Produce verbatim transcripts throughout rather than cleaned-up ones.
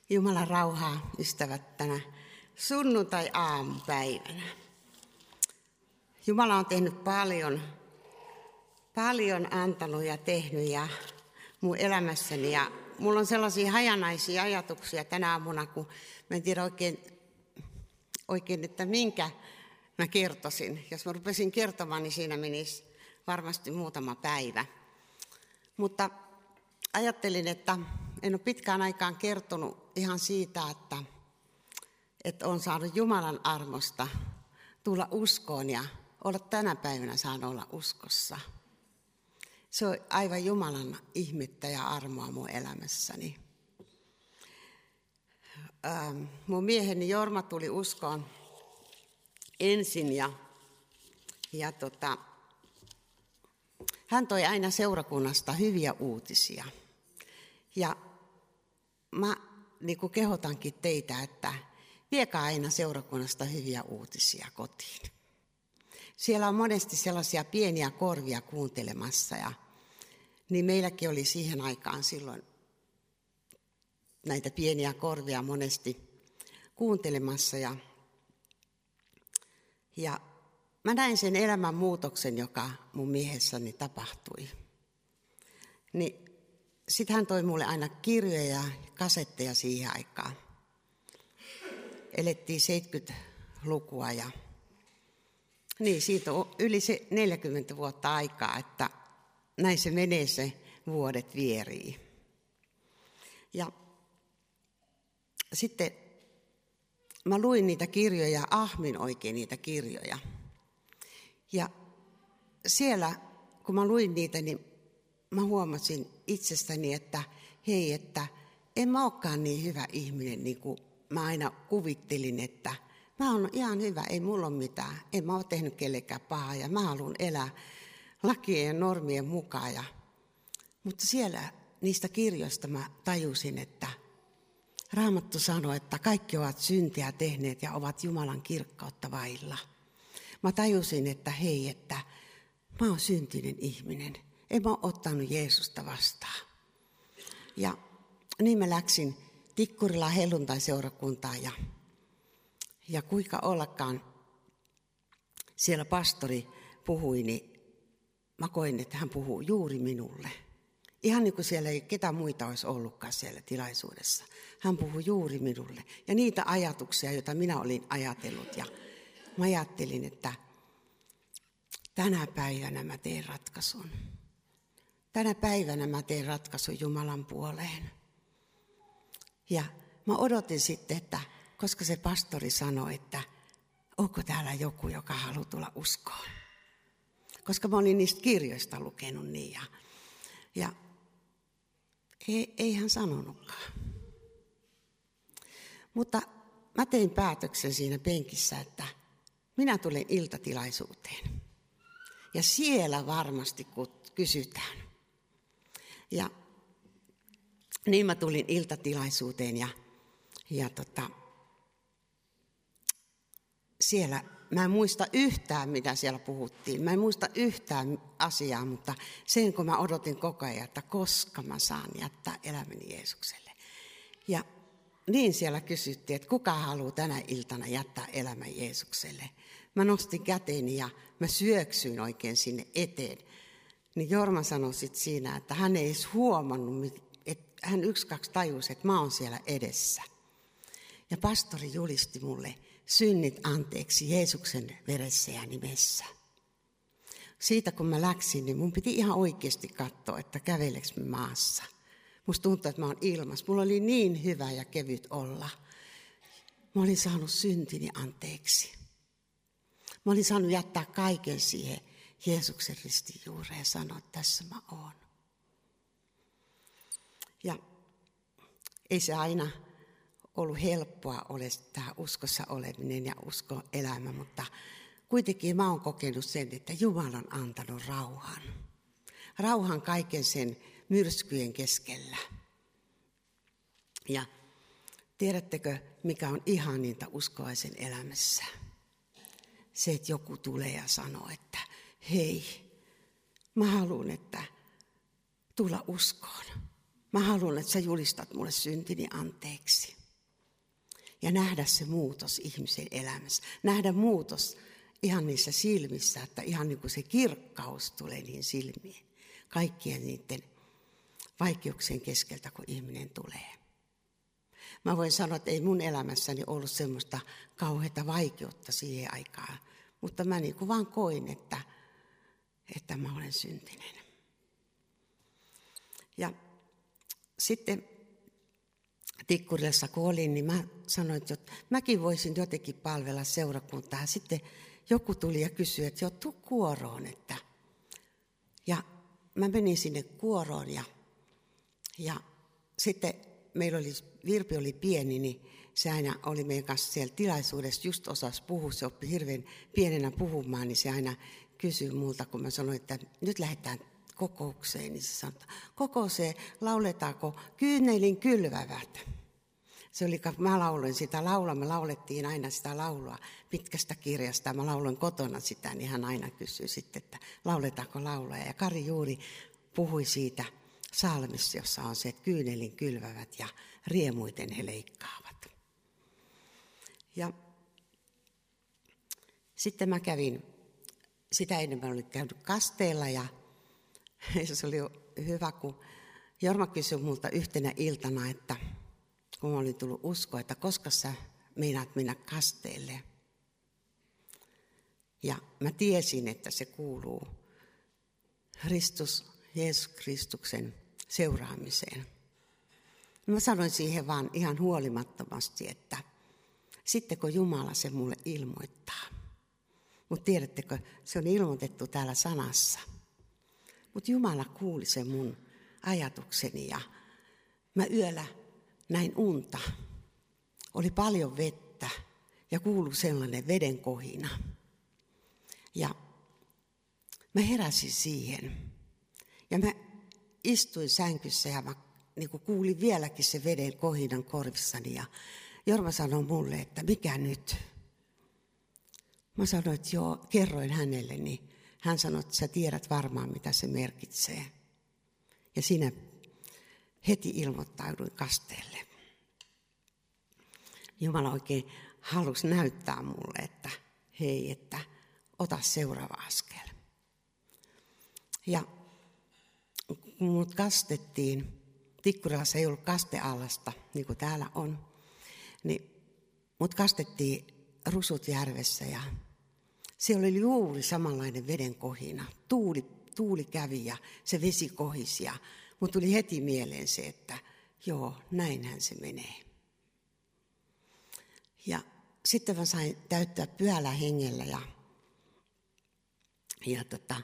Jumalan rauhaa, ystävät, tänä sunnuntai-aamupäivänä. Jumala on tehnyt paljon, paljon antanut ja tehnyt ja mun elämässäni. Ja mulla on sellaisia hajanaisia ajatuksia tänä aamuna, kun mä en tiedä oikein, oikein että minkä mä kertoisin. Jos mä rupesin kertomaan, niin siinä menisi varmasti muutama päivä. Mutta ajattelin, että en ole pitkään aikaan kertonut ihan siitä, että, että olen saanut Jumalan armosta tulla uskoon ja olla tänä päivänä saanut olla uskossa. Se on aivan Jumalan ihmettä ja armoa mun elämässäni. Ähm, mun mieheni Jorma tuli uskoon ensin ja, ja tota, hän toi aina seurakunnasta hyviä uutisia. Ja mä niin kuin kehotankin teitä, että viekää aina seurakunnasta hyviä uutisia kotiin. Siellä on monesti sellaisia pieniä korvia kuuntelemassa ja niin meilläkin oli siihen aikaan silloin näitä pieniä korvia monesti kuuntelemassa ja, ja mä näin sen elämän muutoksen, joka mun miehessäni tapahtui. Niin sitten hän toi mulle aina kirjoja ja kasetteja siihen aikaan. Elettiin seitsemänkymmentälukua ja niin siitä on yli se neljäkymmentä vuotta aikaa, että näin se menee se vuodet vierii. Ja sitten mä luin niitä kirjoja, ahmin oikein niitä kirjoja. Ja siellä, kun mä luin niitä, niin mä huomasin itsestäni, että hei, että en mä olekaan niin hyvä ihminen, niin kuin mä aina kuvittelin, että mä oon ihan hyvä, ei mulla ole mitään, en mä ole tehnyt kellekään pahaa ja mä haluan elää lakien ja normien mukaan. Ja, mutta siellä niistä kirjoista mä tajusin, että Raamattu sanoi, että kaikki ovat syntiä tehneet ja ovat Jumalan kirkkautta vailla. Mä tajusin, että hei, että mä oon syntinen ihminen. En mä ole ottanut Jeesusta vastaan. Ja niin mä läksin Tikkurilaan helluntaiseurakuntaan ja, ja kuinka ollakaan siellä pastori puhui, niin mä koin, että hän puhuu juuri minulle. Ihan niin kuin siellä ei ketään muita olisi ollutkaan siellä tilaisuudessa. Hän puhui juuri minulle. Ja niitä ajatuksia, joita minä olin ajatellut. Ja mä ajattelin, että tänä päivänä mä teen ratkaisun. Tänä päivänä mä teen ratkaisun Jumalan puoleen. Ja mä odotin sitten, että koska se pastori sanoi, että onko täällä joku, joka haluaa tulla uskoon. Koska mä olin niistä kirjoista lukenut niin. Ja, ja ei, ei hän sanonutkaan. Mutta mä tein päätöksen siinä penkissä, että minä tulen iltatilaisuuteen. Ja siellä varmasti kysytään. Ja niin mä tulin iltatilaisuuteen ja, ja tota, siellä, mä en muista yhtään, mitä siellä puhuttiin. Mä en muista yhtään asiaa, mutta sen kun mä odotin koko ajan, että koska mä saan jättää elämäni Jeesukselle. Ja niin siellä kysyttiin, että kuka haluaa tänä iltana jättää elämän Jeesukselle. Mä nostin käteni ja mä syöksyin oikein sinne eteen. Niin Jorma sanoi sitten siinä, että hän ei edes huomannut, että hän yksi kaksi tajusi, että mä oon siellä edessä. Ja pastori julisti mulle synnit anteeksi Jeesuksen veressä ja nimessä. Siitä kun mä läksin, niin mun piti ihan oikeasti katsoa, että käveleks mä maassa. Musta tuntui, että mä oon ilmas. Mulla oli niin hyvä ja kevyt olla. Mä olin saanut syntini anteeksi. Mä olin saanut jättää kaiken siihen Jeesuksen ristin juureen ja sanoa, että tässä mä oon. Ja ei se aina ollut helppoa ole tämä uskossa oleminen ja uskoelämä, mutta kuitenkin mä oon kokenut sen, että Jumala on antanut rauhan. Rauhan kaiken sen myrskyjen keskellä. Ja tiedättekö, mikä on ihaninta uskovaisen elämässä? Se, että joku tulee ja sanoo, että hei, mä haluan, että tulla uskoon. Mä haluan, että sä julistat mulle syntini anteeksi. ja nähdä se muutos ihmisen elämässä. Nähdä muutos ihan niissä silmissä, että ihan niin kuin se kirkkaus tulee niin silmiin. Kaikkien niiden vaikeuksien keskeltä, kun ihminen tulee. Mä voin sanoa, että ei mun elämässäni ollut semmoista kauheata vaikeutta siihen aikaan. Mutta mä niin kuin vaan koin, että, että mä olen syntinen. Ja sitten Tikkurilassa kun olin, niin mä sanoin, että mäkin voisin jotenkin palvella seurakuntaa. Sitten joku tuli ja kysyi, että jo tuu kuoroon. Että. Ja mä menin sinne kuoroon ja, ja sitten meillä oli, Virpi oli pieni, niin se aina oli meidän kanssa siellä tilaisuudessa, just osasi puhua, se oppi hirveän pienenä puhumaan, niin se aina kysyi multa, kun mä sanoin, että nyt lähdetään kokoukseen, niin se sanoi, että kokoukseen lauletaanko kyynelin kylvävät. Se oli, mä lauloin sitä laulua, me laulettiin aina sitä laulua pitkästä kirjasta, mä lauloin kotona sitä, niin hän aina kysyi sitten, että lauletaanko laulua. Ja Kari juuri puhui siitä psalmissa, jossa on se, että kyynelin kylvävät ja riemuiten he leikkaavat. Ja sitten mä kävin, sitä ennen mä olin käynyt kasteella ja se oli hyvä, kun Jorma kysyi multa yhtenä iltana, että kun mä olin tullut uskoa, että koska sä meinaat mennä kasteelle. Ja mä tiesin, että se kuuluu Kristus, Jeesus Kristuksen seuraamiseen. Mä sanoin siihen vaan ihan huolimattomasti, että sitten kun Jumala se mulle ilmoittaa. Mutta tiedättekö, se on ilmoitettu täällä sanassa. Mutta Jumala kuuli sen mun ajatukseni ja mä yöllä näin unta. Oli paljon vettä ja kuului sellainen veden kohina. Ja mä heräsin siihen. Ja mä istuin sänkyssä ja mä niin kuin kuulin vieläkin se veden kohinan korvissani. Ja Jorma sanoi mulle, että mikä nyt? Mä sanoin, että joo, kerroin hänelle, niin hän sanoi, että sä tiedät varmaan, mitä se merkitsee. Ja siinä heti ilmoittauduin kasteelle. Jumala oikein halusi näyttää mulle, että hei, että ota seuraava askel. Ja kun mut kastettiin, Tikkurilassa ei ollut kasteallasta, niin kuin täällä on, niin mut kastettiin Rusutjärvessä ja siellä oli juuri samanlainen veden kohina. Tuuli, tuuli kävi ja se vesi kohisi ja mut tuli heti mieleen se, että joo, näinhän se menee. Ja sitten mä sain täyttää pyhällä hengellä ja, ja tota,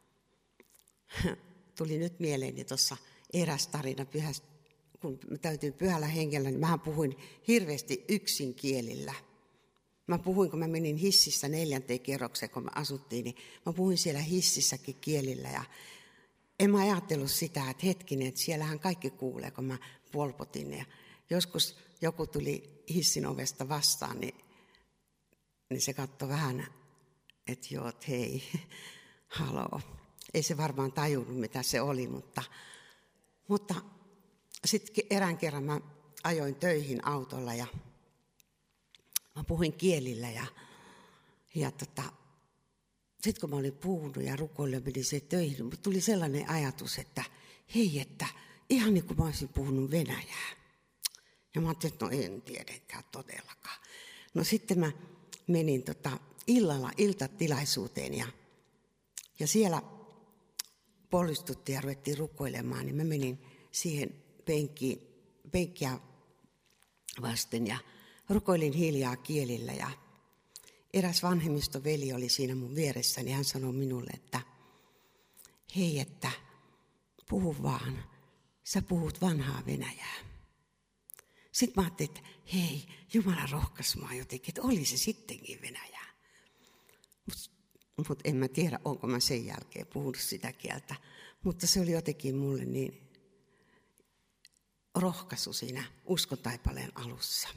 tuli nyt mieleeni tuossa eräs tarina pyhästä, kun mä täytyin pyhällä hengellä, niin mähän puhuin hirveästi yksinkielillä. Mä puhuin, kun mä menin hississä neljänteen kerrokseen, kun me asuttiin, niin mä puhuin siellä hississäkin kielillä. Ja en mä ajatellut sitä, että hetkinen, että siellähän kaikki kuulee, kun mä polpotin. Ja joskus joku tuli hissin ovesta vastaan, niin, niin se katsoi vähän, että joo, että hei, haloo. Ei se varmaan tajunnut, mitä se oli, mutta, mutta sitten erään kerran mä ajoin töihin autolla ja mä puhuin kielillä ja, ja tota, sitten kun mä olin puhunut ja rukoillut ja menin se töihin, mutta tuli sellainen ajatus, että hei, että ihan niin kuin mä olisin puhunut venäjää. Ja mä ajattelin, että no en tiedäkään todellakaan. No sitten mä menin tota illalla iltatilaisuuteen ja, ja siellä pollistuttiin ja ruvettiin rukoilemaan, niin mä menin siihen penkkiin, penkkiä vasten ja rukoilin hiljaa kielillä ja eräs vanhemmistoveli oli siinä mun vieressäni, hän sanoi minulle, että hei, että puhu vaan, sä puhut vanhaa venäjää. Sitten mä ajattelin, että hei, Jumala rohkaisi mua jotenkin, että oli se sittenkin venäjää. Mutta mut en mä tiedä, onko mä sen jälkeen puhunut sitä kieltä, mutta se oli jotenkin mulle niin rohkaisu siinä uskontaipaleen alussa.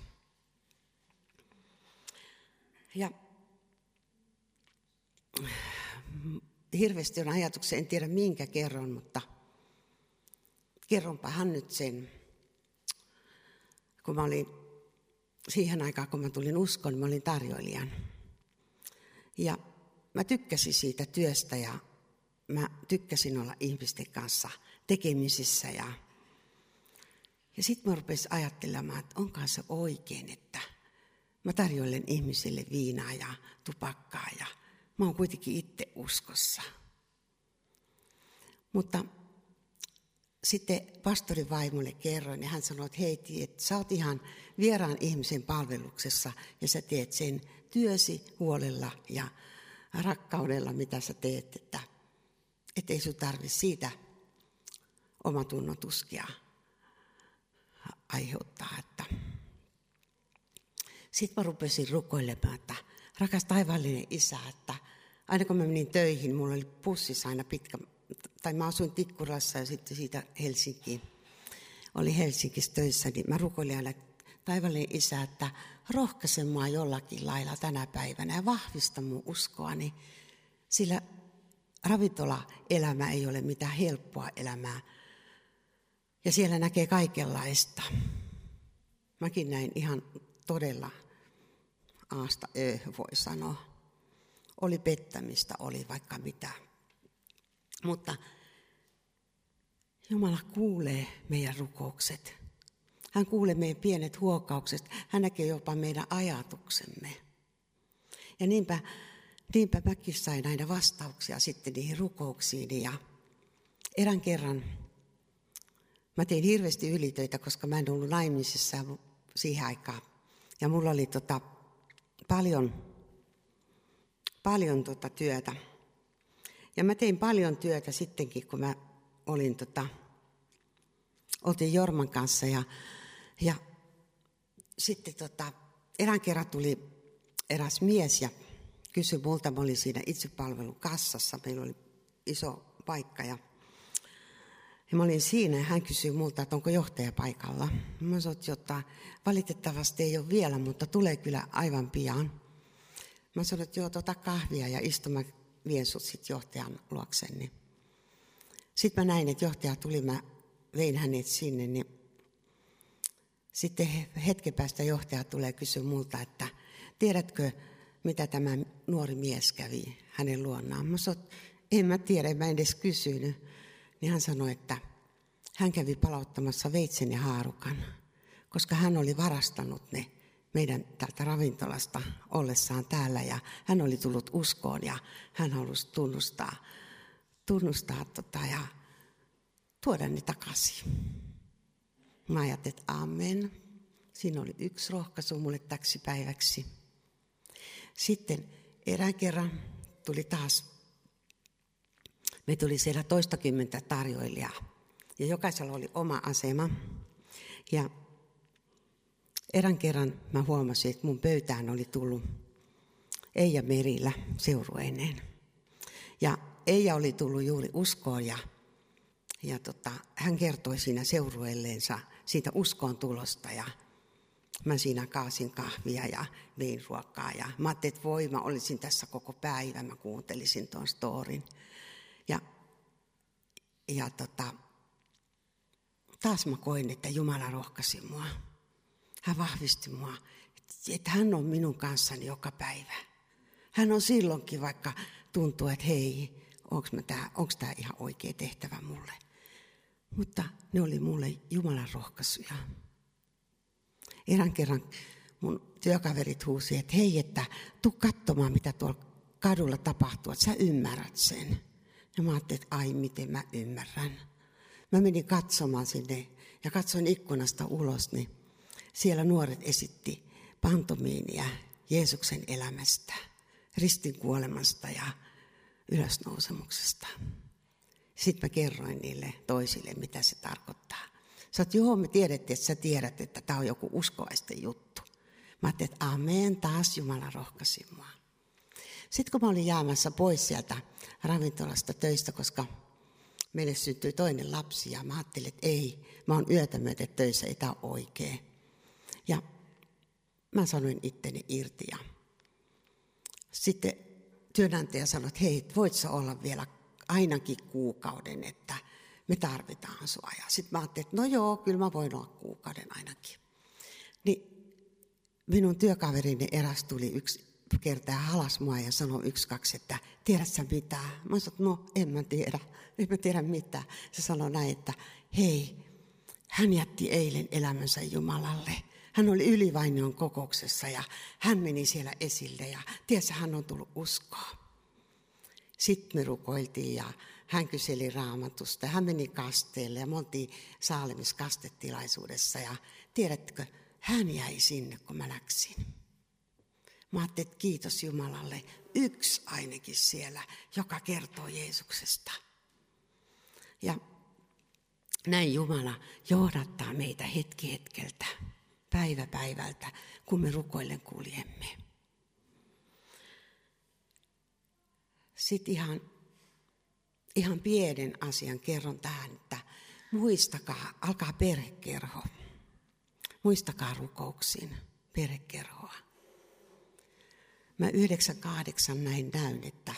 Ja hirveästi on ajatuksia, en tiedä minkä kerron, mutta kerronpahan nyt sen. Kun mä olin siihen aikaan, kun mä tulin uskoon, niin mä olin tarjoilijan. Ja mä tykkäsin siitä työstä ja mä tykkäsin olla ihmisten kanssa tekemisissä. Ja, ja sitten mä rupesin ajattelemaan, että onkaan se oikein, että mä tarjoilen ihmisille viinaa ja tupakkaa ja mä oon kuitenkin itse uskossa. Mutta sitten pastorin vaimolle kerroin ja hän sanoi, että hei, että sä oot ihan vieraan ihmisen palveluksessa ja sä teet sen työsi huolella ja rakkaudella, mitä sä teet, että et ei sun tarvitse siitä omatunnon tuskia aiheuttaa. Että. Sitten mä rupesin rukoilemaan, että rakas taivaallinen Isä, että aina kun mä menin töihin, mulla oli pussissa aina pitkä, tai mä asuin Tikkurassa ja sitten siitä Helsinkiin, oli Helsingissä töissä, niin mä rukoilin aina, taivaallinen Isä, että rohkaise mua jollakin lailla tänä päivänä ja vahvista mun uskoani, sillä ravintolaelämä ei ole mitään helppoa elämää ja siellä näkee kaikenlaista. Mäkin näin ihan todella aasta ö, voi sanoa. Oli pettämistä, oli vaikka mitä. Mutta Jumala kuulee meidän rukoukset. Hän kuulee meidän pienet huokaukset. Hän näkee jopa meidän ajatuksemme. Ja niinpä, niinpä mäkin sain aina vastauksia sitten niihin rukouksiin. Ja erään kerran mä tein hirveästi ylitöitä, koska mä en ollut naimisissa siihen aikaan. Ja mulla oli tota, paljon, paljon tota työtä. Ja mä tein paljon työtä sittenkin, kun mä olin, tota, oltiin Jorman kanssa. Ja, ja sitten tota, erään kerran tuli eräs mies ja kysyi multa, mä olin siinä itsepalvelun kassassa. Meillä oli iso paikka ja, ja mä olin siinä ja hän kysyi multa, että onko johtaja paikalla. Mä sanoin, että valitettavasti ei ole vielä, mutta tulee kyllä aivan pian. Mä sanoin, että joo, tota kahvia ja istu, mä vien sut sit johtajan luoksen. Niin. Sitten mä näin, että johtaja tuli, mä vein hänet sinne. Niin. Sitten hetken päästä johtaja tulee kysyä multa, että tiedätkö, mitä tämä nuori mies kävi hänen luonnaan. Mä sanoin, että en mä tiedä, en mä edes kysynyt. Niin hän sanoi, että hän kävi palauttamassa veitsen ja haarukan, koska hän oli varastanut ne meidän täältä ravintolasta ollessaan täällä. Ja hän oli tullut uskoon ja hän halusi tunnustaa, tunnustaa tota ja tuoda ne takaisin. Mä ajattelin, että amen. Siinä oli yksi rohkaisu mulle täksi päiväksi. Sitten erään kerran tuli taas, me tuli siellä toistakymmentä tarjoilijaa ja jokaisella oli oma asema. Ja erään kerran mä huomasin, että mun pöytään oli tullut Eija Merilä seurueineen. Ja Eija oli tullut juuri uskoon ja, ja tota, hän kertoi siinä seurueelleensa siitä uskoon tulosta ja mä siinä kaasin kahvia ja vein ruokaa ja mä ajattelin, että voi, mä olisin tässä koko päivän, mä kuuntelisin tuon storin. Ja, ja tota, taas mä koin, että Jumala rohkaisi mua. Hän vahvisti mua, että hän on minun kanssani joka päivä. Hän on silloinkin, vaikka tuntuu, että hei, onko tämä ihan oikea tehtävä mulle. Mutta ne oli mulle Jumalan rohkaisuja. Erään kerran mun työkaverit huusi, että hei, että tuu katsomaan, mitä tuolla kadulla tapahtuu, että sä ymmärrät sen. Ja mä ajattelin, että ai, miten mä ymmärrän. Mä menin katsomaan sinne ja katsoin ikkunasta ulos, niin siellä nuoret esitti pantomiinia Jeesuksen elämästä, ristin kuolemasta ja ylösnousemuksesta. Sitten mä kerroin niille toisille, mitä se tarkoittaa. Sä oot, joo, me tiedettiin, että sä tiedät, että tämä on joku uskovaisten juttu. Mä ajattelin, että amen, taas Jumala rohkaisi mua. Sitten kun mä olin jäämässä pois sieltä ravintolasta töistä, koska meille syntyi toinen lapsi ja mä ajattelin, että ei, mä oon yötä myöten töissä, ei tää ole oikein. Ja mä sanoin itteni irti ja sitten työnantaja sanoi, että hei, voit sä olla vielä ainakin kuukauden, että me tarvitaan sua. Ja sitten mä ajattelin, että no joo, kyllä mä voin olla kuukauden ainakin. Niin minun työkaverini eräs tuli yksi kertaa ja halas mua ja sanoi yksi, kaksi, että tiedät sä mitään? Mä sanoin, no en mä tiedä, en mä tiedä mitään. Se sanoi näin, että hei, hän jätti eilen elämänsä Jumalalle. Hän oli Ylivainion kokouksessa ja hän meni siellä esille ja tiedätkö, hän on tullut uskoa. Sitten me rukoiltiin ja hän kyseli Raamatusta. Hän meni kasteelle ja me oltiin Saalemis kastetilaisuudessa ja tiedättekö, hän jäi sinne, kun mä läksin. Mä ajattelin, että kiitos Jumalalle, yksi ainakin siellä, joka kertoo Jeesuksesta. Ja näin Jumala johdattaa meitä hetki hetkeltä, päivä päivältä, kun me rukoillen kuljemme. Sitten ihan, ihan pienen asian kerron tähän, että muistakaa, alkaa perhekerho. Muistakaa rukouksiin perhekerhoa. Mä yhdeksänkymmentäkahdeksan näin näyn, että,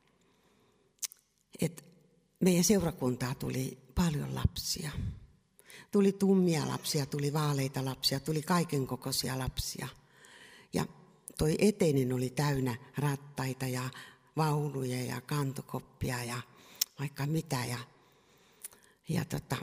että meidän seurakuntaa tuli paljon lapsia. Tuli tummia lapsia, tuli vaaleita lapsia, tuli kaiken kokoisia lapsia. Ja toi eteinen oli täynnä rattaita ja vaunuja ja kantokoppia ja vaikka mitä. Ja, ja tota,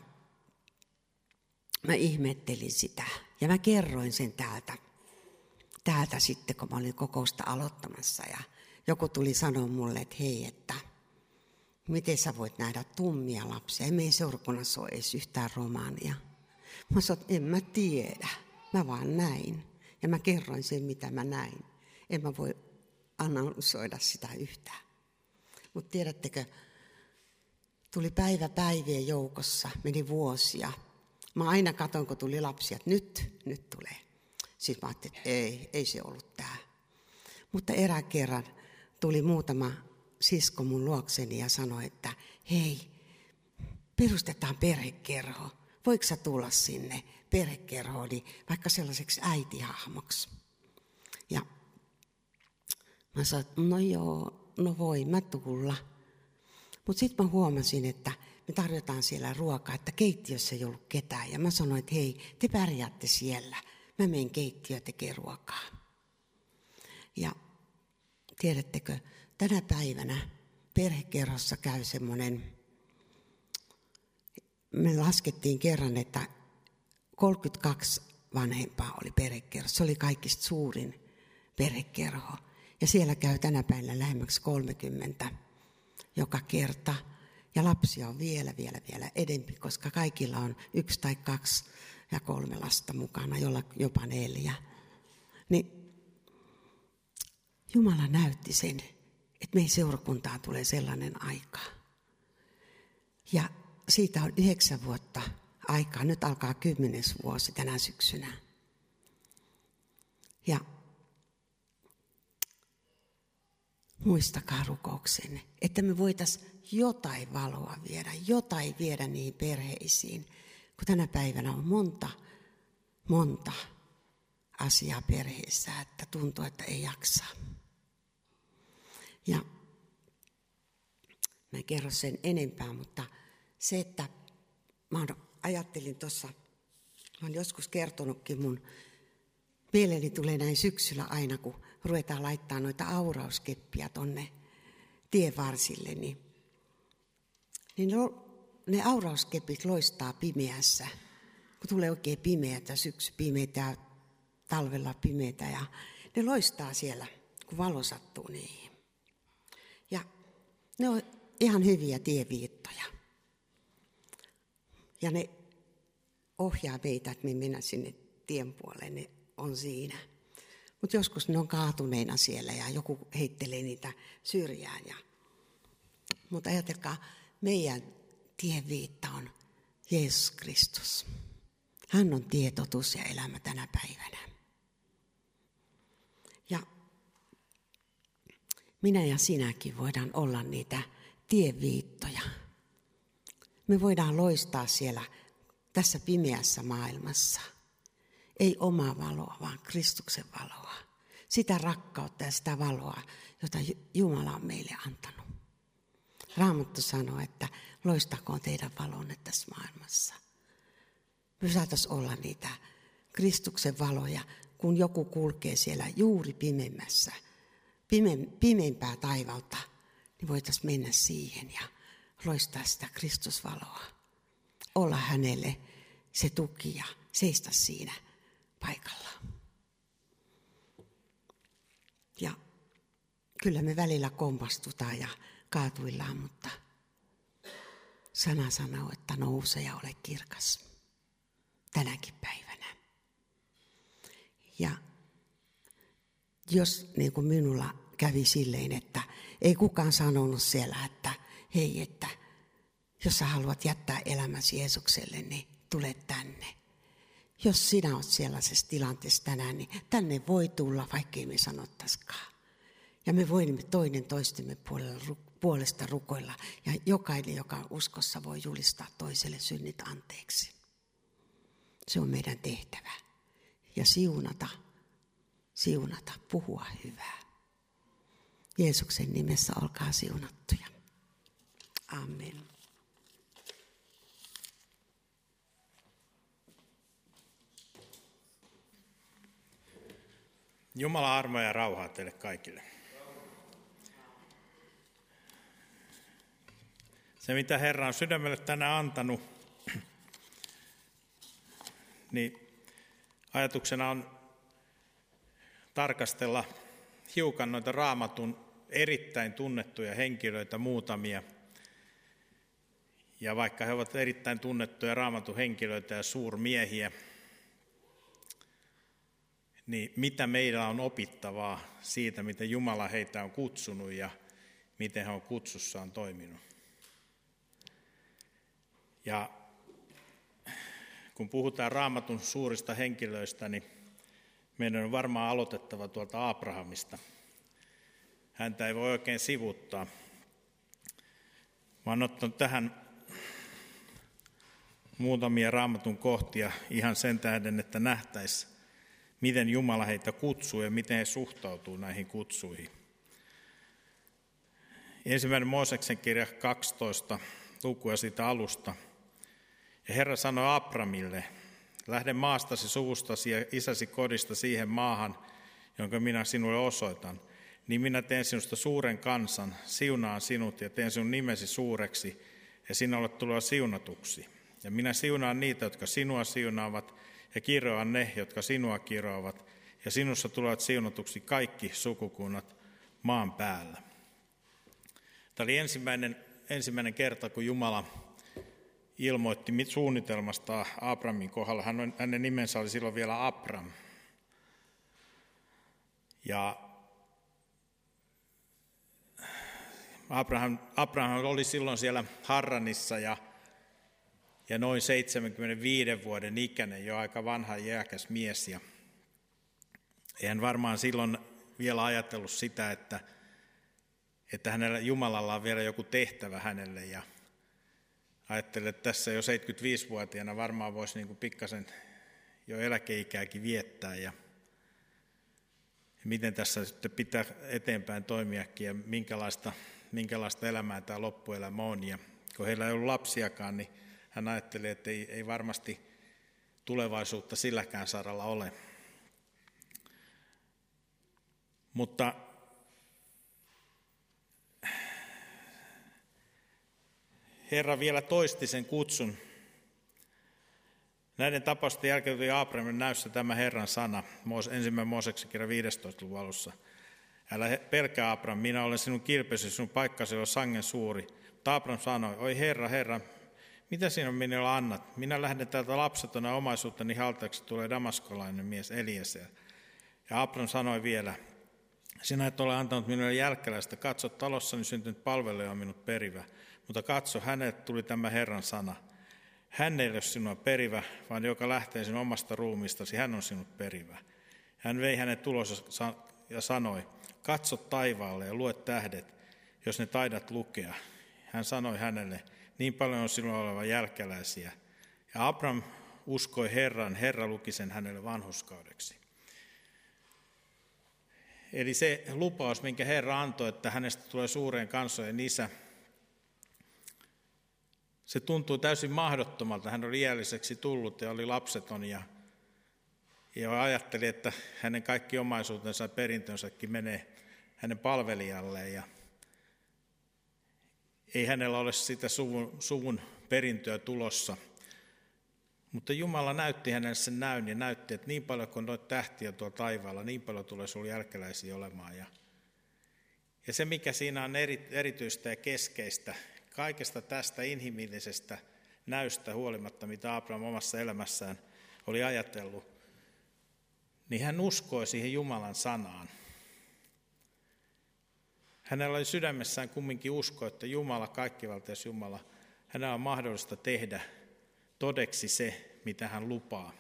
mä ihmettelin sitä ja mä kerroin sen täältä. Täältä sitten, kun mä olin kokousta aloittamassa ja joku tuli sanoa mulle, että hei, että miten sä voit nähdä tummia lapsia? Ei meidän seurakunnassa ole edes yhtään romaania. Mä sanoin, että en mä tiedä, mä vaan näin. Ja mä kerroin sen, mitä mä näin. En mä voi analysoida sitä yhtään. Mutta tiedättekö, tuli päivä päivien joukossa, meni vuosia. Mä aina katon, kun tuli lapsia, että nyt, nyt tulee. Sitten mä ajattelin, että ei, ei se ollut tämä. Mutta erään kerran tuli muutama sisko mun luokseni ja sanoi, että hei, perustetaan perhekerho. Voiko sä tulla sinne perhekerhoon, vaikka sellaiseksi äitihahmoksi? Ja mä sanoin, että no joo, no voi mä tulla. Mutta sitten mä huomasin, että me tarjotaan siellä ruokaa, että keittiössä ei ollut ketään. Ja mä sanoin, että hei, te pärjäätte siellä. Mä menen keittiöön tekemään ruokaa. Ja tiedättekö, tänä päivänä perhekerhossa käy semmoinen, me laskettiin kerran, että kolmekymmentäkaksi vanhempaa oli perhekerhossa. Se oli kaikista suurin perhekerho. Ja siellä käy tänä päivänä lähemmäksi kolmekymmentä joka kerta. Ja lapsia on vielä, vielä, vielä edempi, koska kaikilla on yksi tai kaksi ja kolme lasta mukana, jolla jopa neljä. Niin Jumala näytti sen, että meidän seurakuntaan tulee sellainen aika. Ja siitä on yhdeksän vuotta aikaa. Nyt alkaa kymmenes vuosi tänä syksynä. Ja muistakaa rukouksenne, että me voitaisiin jotain valoa viedä, jotain viedä niihin perheisiin. Kun tänä päivänä on monta, monta asiaa perheessä, että tuntuu, että ei jaksa. Ja mä en kerro sen enempää, mutta se, että mä ajattelin tuossa, mä oon joskus kertonutkin mun, mieleeni tulee näin syksyllä aina, kun ruvetaan laittaa noita aurauskeppiä tonne tien varsille, niin, niin ne aurauskepit loistaa pimeässä, kun tulee oikein pimeätä, syksy pimeätä ja talvella pimeätä ja ne loistaa siellä, kun valo sattuu niihin. Ja ne on ihan hyviä tieviittoja. Ja ne ohjaa meitä, että me mennään sinne tien puoleen, ne on siinä. Mutta joskus ne on kaatuneina siellä ja joku heittelee niitä syrjään. Ja... Mutta ajatelkaa, meidän tieviitta on Jeesus Kristus. Hän on tie, totuus ja elämä tänä päivänä. Ja minä ja sinäkin voidaan olla niitä tieviittoja. Me voidaan loistaa siellä tässä pimeässä maailmassa. Ei omaa valoa, vaan Kristuksen valoa. Sitä rakkautta ja sitä valoa, jota Jumala on meille antanut. Raamattu sanoo, että loistakoon teidän valonne tässä maailmassa. Me saataisiin olla niitä Kristuksen valoja, kun joku kulkee siellä juuri pimeimmässä, pime, pimeimpää taivalta, niin voitaisiin mennä siihen ja loistaa sitä Kristusvaloa. Olla hänelle se tuki ja seistä siinä paikalla. Ja kyllä me välillä kompastutaan ja kaatuillaan, mutta sana sanoo, että nouse ja ole kirkas tänäkin päivänä. Ja jos niin kuin minulla kävi silleen, että ei kukaan sanonut siellä, että hei, että jos sä haluat jättää elämäsi Jeesukselle, niin tule tänne. Jos sinä olet sellaisessa tilanteessa tänään, niin tänne voi tulla, vaikkei me sanottaisikaan. Ja me voimme toinen toistemme puolesta rukoilla. Ja jokainen, joka on uskossa, voi julistaa toiselle synnit anteeksi. Se on meidän tehtävä. Ja siunata, siunata, puhua hyvää. Jeesuksen nimessä olkaa siunattuja. Amen. Jumalan armoa ja rauhaa teille kaikille. Se, mitä Herra on sydämelle tänään antanut, niin ajatuksena on tarkastella hiukan noita Raamatun erittäin tunnettuja henkilöitä, muutamia. Ja vaikka he ovat erittäin tunnettuja Raamatun henkilöitä ja suurmiehiä, niin mitä meillä on opittavaa siitä, miten Jumala heitä on kutsunut ja miten he on kutsussaan toiminut. Ja kun puhutaan Raamatun suurista henkilöistä, niin meidän on varmaan aloitettava tuolta Abrahamista. Häntä ei voi oikein sivuuttaa. Mä oon ottanut tähän muutamia Raamatun kohtia ihan sen tähden, että nähtäisiin, miten Jumala heitä kutsuu ja miten he suhtautuu näihin kutsuihin. Ensimmäinen Mooseksen kirja kaksitoista lukua siitä alusta. Ja Herra sanoi Abramille, lähde maastasi, suvustasi ja isäsi kodista siihen maahan, jonka minä sinulle osoitan. Niin minä teen sinusta suuren kansan, siunaan sinut ja teen sinun nimesi suureksi, ja sinä olet tuloa siunatuksi. Ja minä siunaan niitä, jotka sinua siunaavat, ja kiroan ne, jotka sinua kiroavat, ja sinussa tulevat siunatuksi kaikki sukukunnat maan päällä. Tämä oli ensimmäinen, ensimmäinen kerta, kun Jumala ilmoitti suunnitelmasta Abramin kohdalla. Hänen nimensä oli silloin vielä Abram. Ja Abraham, Abraham oli silloin siellä Harranissa ja, ja noin seitsemänkymmentäviiden vuoden ikäinen, jo aika vanha iäkäs mies. Ja ei hän varmaan silloin vielä ajatellut sitä, että, että hänellä Jumalalla on vielä joku tehtävä hänelle. Ja ajattelin, että tässä jo seitsemänkymmentäviisivuotiaana varmaan voisi niin kuin pikkasen jo eläkeikääkin viettää. Ja miten tässä sitten pitää eteenpäin toimiakin ja minkälaista, minkälaista elämää tämä loppuelämä on. Ja kun heillä ei ollut lapsiakaan, niin hän ajatteli, että ei, ei varmasti tulevaisuutta silläkään saralla ole. Mutta Herra vielä toisti sen kutsun. Näiden tapausten jälkeen tuli Abrahamin näyssä tämä Herran sana, ensimmäinen Mooseksen kirja viidestoista luvun alussa. Älä pelkää Abraham, minä olen sinun kilpesi, sinun paikkasi on sangen suuri. Mutta Abraham sanoi, oi Herra, Herra, mitä sinä minulle annat? Minä lähden täältä lapsetona omaisuuttani haltajaksi, tulee damaskolainen mies Eliezer. Ja Abraham sanoi vielä, sinä et ole antanut minulle jälkeläistä, katso talossani syntynyt palvelija on minut perivä. Mutta katso, hänelle tuli tämä Herran sana. Hän ei ole sinua perivä, vaan joka lähtee sinun omasta ruumiistasi, hän on sinut perivä. Hän vei hänet tulos ja sanoi, katso taivaalle ja lue tähdet, jos ne taidat lukea. Hän sanoi hänelle, niin paljon on sinulla oleva jälkeläisiä. Ja Abraham uskoi Herran, Herra luki sen hänelle vanhurskaudeksi. Eli se lupaus, minkä Herra antoi, että hänestä tulee suureen kansojen isä, se tuntui täysin mahdottomalta. Hän oli iälliseksi tullut ja oli lapseton ja, Ja ajatteli, että hänen kaikki omaisuutensa ja perintönsäkin menee hänen palvelijalleen. Ja ei hänellä ole sitä suvun, suvun perintöä tulossa. Mutta Jumala näytti hänelle sen näyn ja näytti, että niin paljon kuin noita tähtiä tuolla taivaalla, niin paljon tulee sinulla jälkeläisiä olemaan. Ja, ja se, mikä siinä on eri, erityistä ja keskeistä, kaikesta tästä inhimillisestä näystä huolimatta, mitä Abraham omassa elämässään oli ajatellut, niin hän uskoi siihen Jumalan sanaan. Hänellä oli sydämessään kumminkin usko, että Jumala, kaikkivaltias Jumala, hänellä on mahdollista tehdä todeksi se, mitä hän lupaa.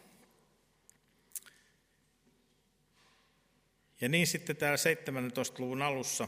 Ja niin sitten täällä seitsemäntoista luvun alussa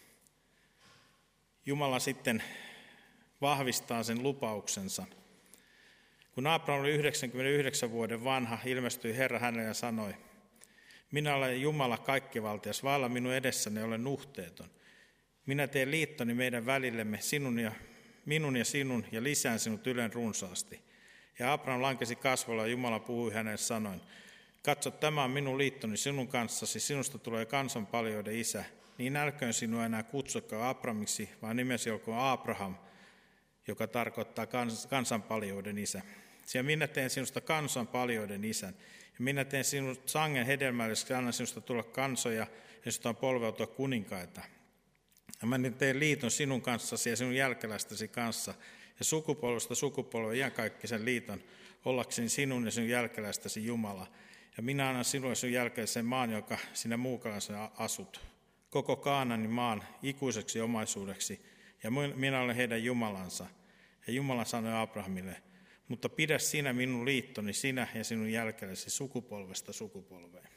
Jumala sitten vahvistaa sen lupauksensa. Kun Abraham oli yhdeksänkymmentäyhdeksän vuoden vanha, ilmestyi Herra hänelle ja sanoi, minä olen Jumala kaikkivaltias, vailla minun edessäni olen nuhteeton. Minä teen liittoni meidän välillemme sinun ja, minun ja sinun ja lisään sinut ylen runsaasti. Ja Abraham lankesi kasvoilla ja Jumala puhui hänelle sanoen, katso, tämä on minun liittoni sinun kanssasi, sinusta tulee kansan paljouden isä. Niin älköön sinua enää kutsukaan Abramiksi, vaan nimesi olkoon Abraham, joka tarkoittaa kans, kansan paljouden isä. Sillä minä teen sinusta kansan paljouden isän. Ja minä teen sinut sangen hedelmälliseksi, annan sinusta tulla kansoja, ja sinusta on polveutua kuninkaita. Ja mä teen liiton sinun kanssasi ja sinun jälkeläistäsi kanssa, ja sukupolvesta sukupolven iankaikkisen liiton, ollakseni sinun ja sinun jälkeläistäsi Jumala. Ja minä annan sinulle sinun jälkeisen maan, joka sinä muukalaisena asut. Koko Kaananin maan ikuiseksi omaisuudeksi, ja minä olen heidän Jumalansa. Ja Jumala sanoi Abrahamille, mutta pidä sinä minun liittoni, sinä ja sinun jälkeläsi sukupolvesta sukupolveen.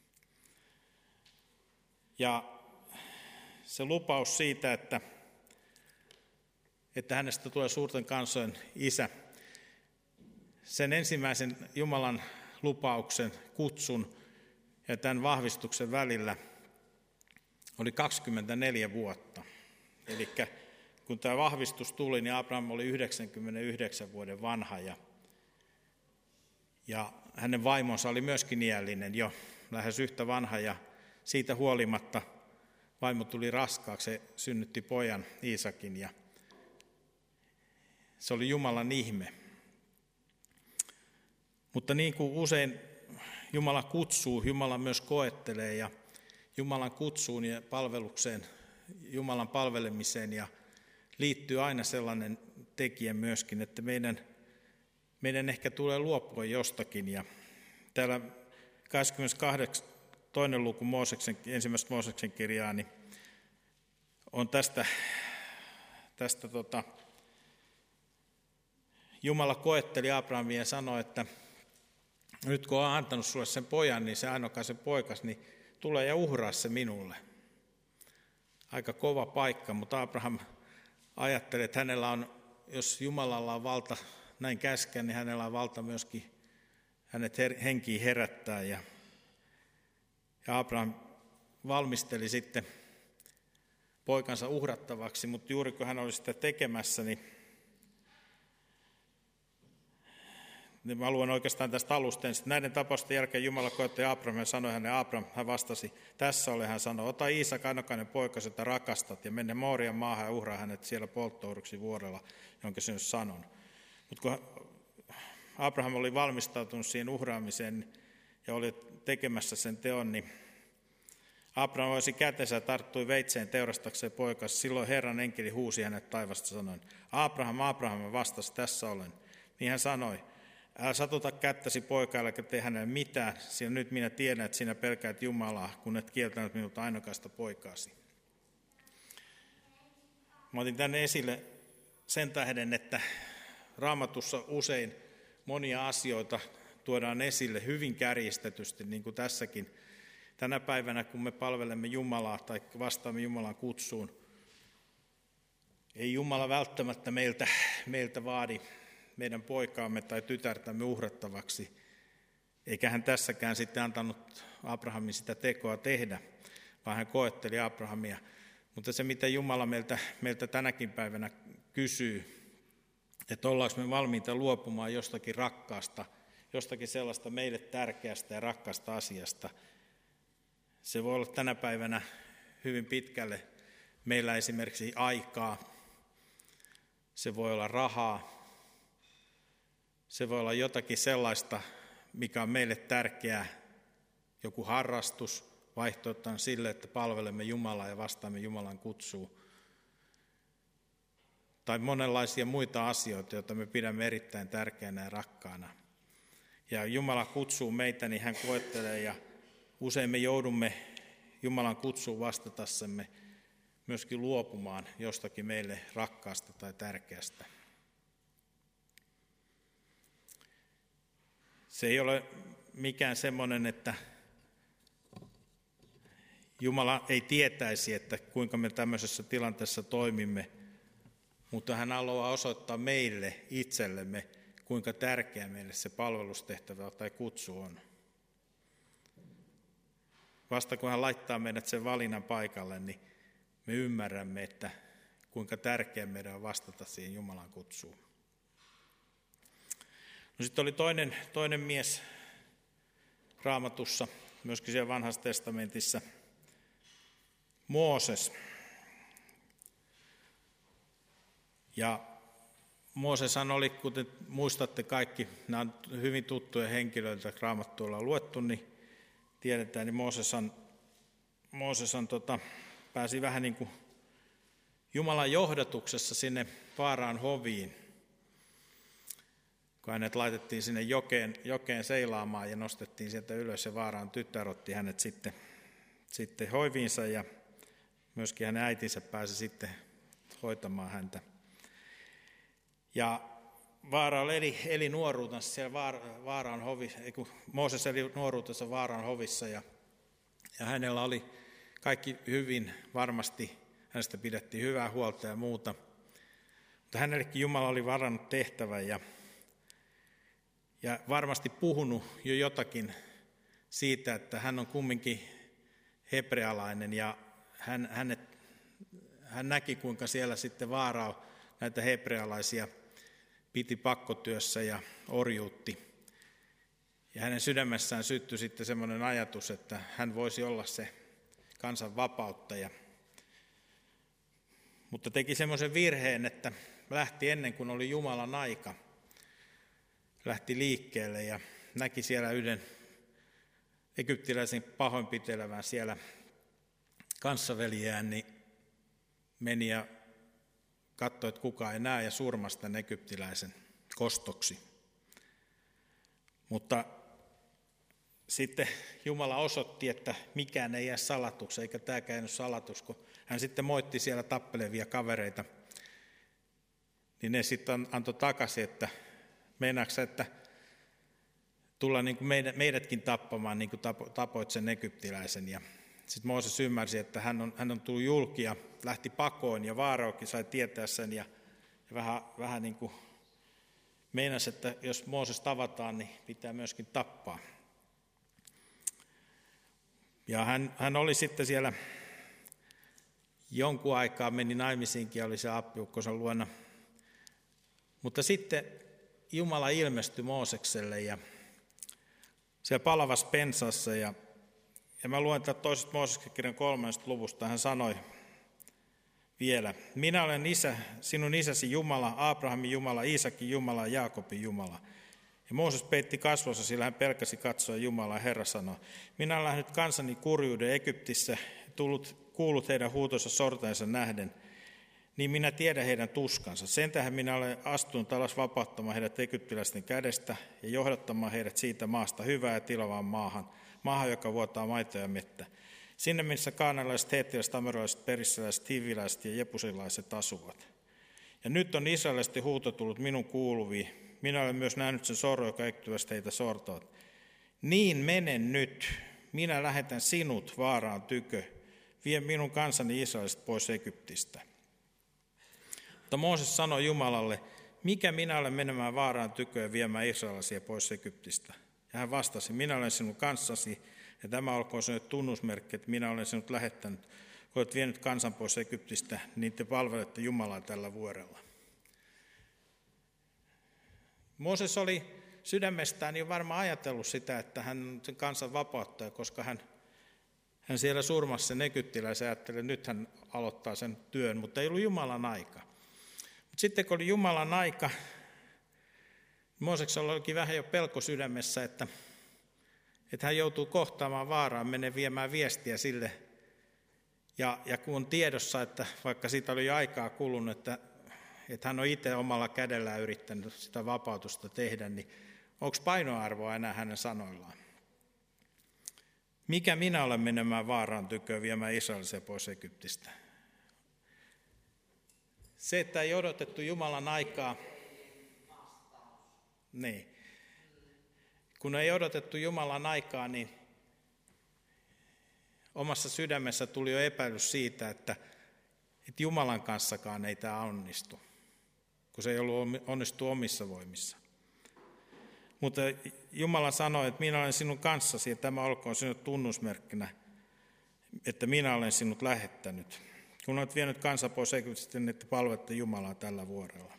Ja se lupaus siitä, että, että hänestä tulee suurten kansojen isä, sen ensimmäisen Jumalan lupauksen, kutsun ja tämän vahvistuksen välillä oli kaksikymmentäneljä vuotta. Eli kun tämä vahvistus tuli, niin Abraham oli yhdeksänkymmentäyhdeksän vuoden vanha ja, ja hänen vaimonsa oli myöskin iällinen jo lähes yhtä vanha ja siitä huolimatta vaimo tuli raskaaksi, se synnytti pojan Iisakin ja se oli Jumalan ihme. Mutta niin kuin usein Jumala kutsuu, Jumala myös koettelee ja Jumalan kutsuun ja palvelukseen, Jumalan palvelemiseen ja liittyy aina sellainen tekijä myöskin, että meidän, meidän ehkä tulee luopua jostakin. Ja täällä kaksikymmentäkahdeksan toinen luku Mooseksen, ensimmäistä Mooseksen kirjaa, niin on tästä, tästä tota, Jumala koetteli Abrahamia ja sanoi, että nyt kun olen antanut sulle sen pojan, niin se ainokaisen poikas, niin tule ja uhraa se minulle. Aika kova paikka, mutta Abraham ajattelee, että hänellä on, jos Jumalalla on valta näin käskeä, niin hänellä on valta myöskin hänet henkiin herättää. Ja, ja Abraham valmisteli sitten poikansa uhrattavaksi, mutta juuri kun hän oli sitä tekemässä, niin Niin mä haluan oikeastaan tästä alusta ensin. Näiden tapausten jälkeen Jumala koetti Abrahamia ja sanoi hänelle, Abraham, hän vastasi, tässä ole, hän sanoi, ota Iisak ainokainen poikasi, jota rakastat, ja mene Moorian maahan ja uhraa hänet siellä polttouhruksi vuorella, jonka sinulle sanon. Mutta kun Abraham oli valmistautunut siihen uhraamiseen ja oli tekemässä sen teon, niin Abraham voisi kätensä ja tarttui veitseen teurastakseen poikasi. Silloin Herran enkeli huusi hänet taivasta sanoen, Abraham, Abraham, vastasi, tässä olen. Niin hän sanoi, älä satuta kättäsi poika, äläkä tee hänelle mitään, sillä nyt minä tiedän, että sinä pelkäät Jumalaa, kun et kieltänyt minulta ainokaista poikaasi. Mä otin tänne esille sen tähden, että Raamatussa usein monia asioita tuodaan esille hyvin kärjistetysti, niin kuin tässäkin. Tänä päivänä, kun me palvelemme Jumalaa tai vastaamme Jumalan kutsuun, ei Jumala välttämättä meiltä, meiltä vaadi meidän poikaamme tai tytärtämme uhrattavaksi, eikä hän tässäkään sitten antanut Abrahamin sitä tekoa tehdä, vaan hän koetteli Abrahamia. Mutta se, mitä Jumala meiltä, meiltä tänäkin päivänä kysyy, että ollaanko me valmiita luopumaan jostakin rakkaasta, jostakin sellaista meille tärkeästä ja rakkaasta asiasta. Se voi olla tänä päivänä hyvin pitkälle meillä esimerkiksi aikaa, se voi olla rahaa, se voi olla jotakin sellaista, mikä on meille tärkeää, joku harrastus, vaihtoehtona sille, että palvelemme Jumalaa ja vastaamme Jumalan kutsuun. Tai monenlaisia muita asioita, joita me pidämme erittäin tärkeänä ja rakkaana. Ja Jumala kutsuu meitä, niin hän koettelee ja usein me joudumme Jumalan kutsuun vastatassamme myöskin luopumaan jostakin meille rakkaasta tai tärkeästä. Se ei ole mikään semmoinen, että Jumala ei tietäisi, että kuinka me tämmöisessä tilanteessa toimimme, mutta hän haluaa osoittaa meille itsellemme, kuinka tärkeä meille se palvelustehtävä tai kutsu on. Vasta kun hän laittaa meidät sen valinnan paikalle, niin me ymmärrämme, että kuinka tärkeä meidän on vastata siihen Jumalan kutsuun. No sitten oli toinen, toinen mies Raamatussa, myöskin siellä Vanhassa testamentissa, Mooses. Ja Mooseshan oli, kuten muistatte kaikki, nämä on hyvin tuttuja henkilöitä, Raamattua ollaan luettu, niin tiedetään, niin Mooseshan, Mooseshan tota, pääsi vähän niin kuin Jumalan johdatuksessa sinne Faaraan hoviin, kun hänet laitettiin sinne jokeen, jokeen seilaamaan ja nostettiin sieltä ylös, ja Faaraan tytär otti hänet sitten, sitten hoiviinsa, ja myöskin hänen äitinsä pääsi sitten hoitamaan häntä. Ja Vaara eli, eli nuoruutensa siellä Vaaraan hovissa, Mooses eli nuoruutensa Vaaraan hovissa, ja, ja hänellä oli kaikki hyvin, varmasti hänestä pidettiin hyvää huolta ja muuta. Mutta hänellekin Jumala oli varannut tehtävän ja, ja varmasti puhunut jo jotakin siitä, että hän on kumminkin hebrealainen, ja hän, hänet, hän näki, kuinka siellä sitten Vaara näitä hebrealaisia piti pakkotyössä ja orjuutti. Ja hänen sydämessään syttyi sitten semmoinen ajatus, että hän voisi olla se kansan vapauttaja. Mutta teki semmoisen virheen, että lähti ennen kuin oli Jumalan aika. Lähti liikkeelle ja näki siellä yhden egyptiläisen pahoinpitelevän siellä kanssaveljään, niin meni ja katsoi, että kukaan ei näe, ja surmasi tämän egyptiläisen kostoksi. Mutta sitten Jumala osoitti, että mikään ei jää salatuksi, eikä tämäkään jäänyt salatus, kun hän sitten moitti siellä tappelevia kavereita, niin ne sitten antoi takaisin, että meinaatko, että tulla niin kuin meidätkin tappamaan, niin kuin tapoit sen egyptiläisen. Ja sitten Mooses ymmärsi, että hän on, hän on tullut julki ja lähti pakoon, ja Vaaraokin sai tietää sen, ja, ja vähän, vähän niin kuin meinasi, että jos Mooses tavataan, niin pitää myöskin tappaa. Ja hän, hän oli sitten siellä jonkun aikaa, meni naimisiinkin ja oli se appiukkonsa luona. Mutta sitten Jumala ilmestyi Moosekselle ja siellä palavassa pensassa, ja, ja mä luen tätä toisesta Mooseksen kirjan kolmannesta luvusta, hän sanoi vielä: minä olen isä, sinun isäsi Jumala, Abrahamin Jumala, Iisakin Jumala ja Jaakobin Jumala. Ja Mooses peitti kasvonsa, sillä hän pelkäsi katsoa Jumalaa, ja Herra sanoi: minä olen nähnyt kansani kurjuuden Egyptissä, tullut, kuullut heidän huutonsa sortajansa nähden, niin minä tiedän heidän tuskansa. Sen tähän minä olen astunut alas vapauttamaan heidät egyptiläisten kädestä ja johdattamaan heidät siitä maasta hyvää ja tilavaan maahan, maahan, joka vuotaa maitoa ja mettä. Sinne, missä kaanalaiset, heettiläiset, amerolaiset, perissäläiset, hiviläiset ja jepusilaiset asuvat. Ja nyt on israelilaisten huuto tullut minun kuuluviin. Minä olen myös nähnyt sen sorron, joka egyptiläiset heitä sortavat. Niin menen nyt, minä lähetän sinut Vaaraan tykö, vie minun kansani israeliset pois Egyptistä. Mutta Mooses sanoi Jumalalle: mikä minä olen menemään Vaaraan tykö ja viemään israelaisia pois Egyptistä? Ja hän vastasi: minä olen sinun kanssasi, ja tämä olkoon sinulle tunnusmerkki, että minä olen sinut lähettänyt. Kun olet vienyt kansan pois Egyptistä, niin te palvelette Jumalaa tällä vuorella. Mooses oli sydämestään niin varmaan ajatellut sitä, että hän on sen kansan vapauttaja, koska hän, hän siellä surmasi sen egyptiläisen ja ajatteli, että nyt hän aloittaa sen työn, mutta ei ollut Jumalan aika. Mutta sitten kun oli Jumalan aika, Mooseksella olikin vähän jo pelko sydämessä, että, että hän joutuu kohtaamaan vaaraan, menee viemään viestiä sille. Ja, ja kun on tiedossa, että vaikka siitä oli jo aikaa kulunut, että, että hän on itse omalla kädellään yrittänyt sitä vapautusta tehdä, niin onko painoarvoa enää hänen sanoillaan? Mikä minä olen menemään vaaraan tyköön viemään Israelisia pois Egyptistä? Se, että ei odotettu Jumalan aikaa, niin. Kun ei odotettu Jumalan aikaa, niin omassa sydämessä tuli jo epäilys siitä, että, että Jumalan kanssakaan ei tämä onnistu, kun se ei ollut onnistu omissa voimissa. Mutta Jumala sanoi, että minä olen sinun kanssasi ja tämä olkoon sinut tunnusmerkkinä, että minä olen sinut lähettänyt. Kun olet vienyt kansa pois Egyptistä, niin että palvelette Jumalaa tällä vuorella.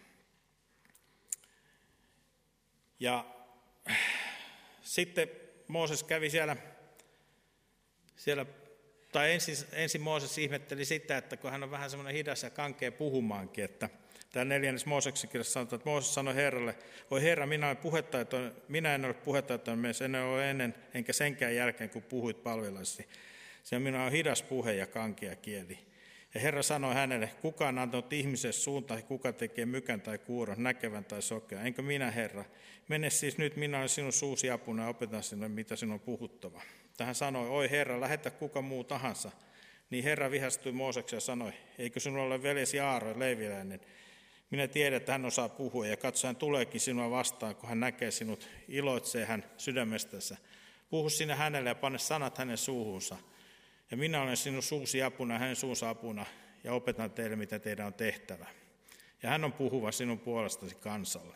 Ja sitten Mooses kävi siellä, siellä tai ensin, ensin Mooses ihmetteli sitä, että kun hän on vähän semmoinen hidas ja kankea puhumaankin, että tämä neljännes Mooseksen kirjassa sanotaan, että Mooses sanoi Herralle, oi Herra, minä, olen puhetaitoinen, minä en ole puhetaitoinen mies, en ole ennen, enkä senkään jälkeen, kun puhuit palvellasi. Se minä on hidas puhe ja kankea kieli. Ja Herra sanoi hänelle, kuka on antanut ihmiselle suun tai kuka tekee mykän tai kuuron, näkevän tai sokean, enkö minä Herra? Mene siis nyt, minä olen sinun suusi apuna ja opetan sinulle, mitä sinun on puhuttava. Tähän sanoi, oi Herra, lähetä kuka muu tahansa. Niin Herra vihastui Mooseksen ja sanoi, eikö sinulla ole veljesi Aaron, leiviläinen? Minä tiedän, että hän osaa puhua ja katso, hän tuleekin sinua vastaan, kun hän näkee sinut, iloitsee hän sydämestänsä. Puhu sinä hänelle ja pane sanat hänen suuhunsa. Ja minä olen sinun suusi apuna ja hänen suunsa apuna ja opetan teille, mitä teidän on tehtävä. Ja hän on puhuva sinun puolestasi kansalle.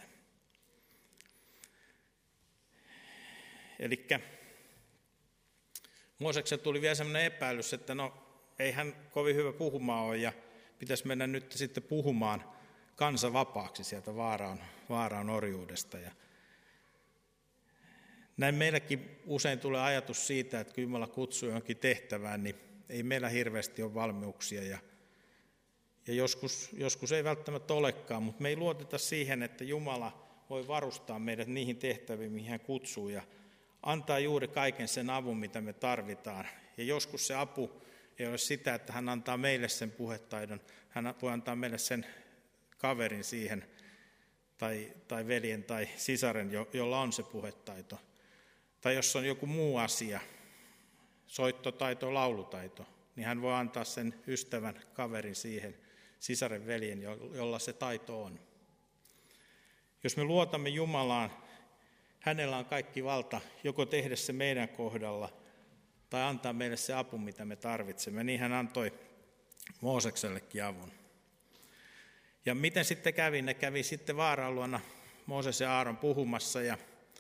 Elikkä Mooseksen tuli vielä sellainen epäilys, että no ei hän kovin hyvä puhumaan ole ja pitäisi mennä nyt sitten puhumaan kansa vapaaksi sieltä vaaraan, vaaraan orjuudesta. Ja näin meilläkin usein tulee ajatus siitä, että kun Jumala kutsuu johonkin tehtävään, niin ei meillä hirveästi ole valmiuksia. Ja, ja joskus, joskus ei välttämättä olekaan, mutta me ei luoteta siihen, että Jumala voi varustaa meidät niihin tehtäviin, mihin hän kutsuu ja antaa juuri kaiken sen avun, mitä me tarvitaan. Ja joskus se apu ei ole sitä, että hän antaa meille sen puhetaidon, hän voi antaa meille sen kaverin siihen, tai, tai veljen tai sisaren, jolla on se puhetaito. Tai jos on joku muu asia, soittotaito, laulutaito, niin hän voi antaa sen ystävän kaverin siihen, sisaren veljen, jolla se taito on. Jos me luotamme Jumalaan, hänellä on kaikki valta, joko tehdä se meidän kohdalla, tai antaa meille se apu, mitä me tarvitsemme. Niin hän antoi Mooseksellekin avun. Ja miten sitten kävi? Ne kävi sitten Vaaraan luona Mooses ja Aaron puhumassa, ja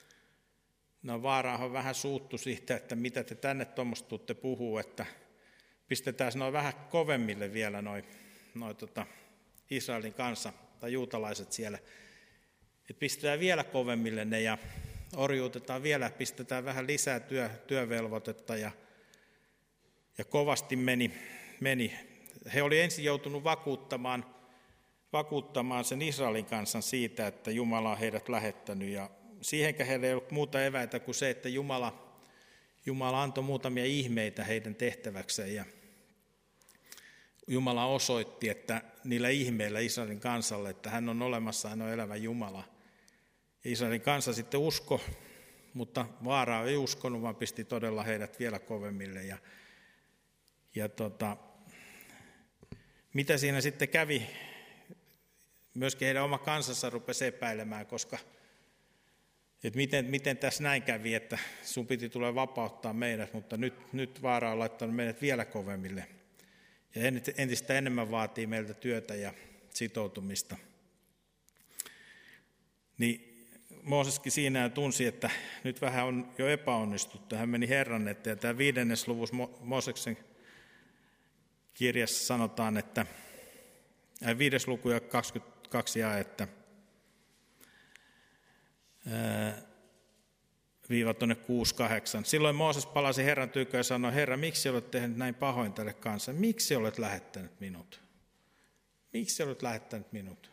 no Vaaraahan vähän suuttu siitä, että mitä te tänne tuommoista tuutte puhuu, että pistetään noin vähän kovemmille vielä noin noi, tota, Israelin kanssa tai juutalaiset siellä. Et pistetään vielä kovemmille ne ja orjuutetaan vielä, pistetään vähän lisää työ, työvelvoitetta ja, ja kovasti meni, meni. He oli ensin joutunut vakuuttamaan, vakuuttamaan sen Israelin kansan siitä, että Jumala on heidät lähettänyt ja siihenkään heillä ei ollut muuta eväitä kuin se, että Jumala, Jumala antoi muutamia ihmeitä heidän tehtäväkseen ja Jumala osoitti, että niillä ihmeillä Israelin kansalle, että hän on olemassa, hän on elävä Jumala. Ja Israelin kansa sitten usko, mutta Vaaraa ei uskonut, vaan pisti todella heidät vielä kovemmille. Ja, ja tota, mitä siinä sitten kävi? Myöskin heidän oma kansansa rupesi epäilemään, koska että miten, miten tässä näin kävi, että sun piti tulla vapauttaa meidät, mutta nyt, nyt Vaara on laittanut meidät vielä kovemmille. Ja entistä enemmän vaatii meiltä työtä ja sitoutumista. Niin Mooseskin siinä tunsi, että nyt vähän on jo epäonnistuttu. Hän meni Herran eteen. Ja tämä viidennes luvussa Mooseksen kirjassa sanotaan, että äh, viides luku ja kaksikymmentäkaksi jae, että äh, viiva tuonne kuusi kahdeksan. Silloin Mooses palasi Herran tykö ja sanoi, Herra, miksi olet tehnyt näin pahoin tälle kansalle? Miksi olet lähettänyt minut? Miksi olet lähettänyt minut?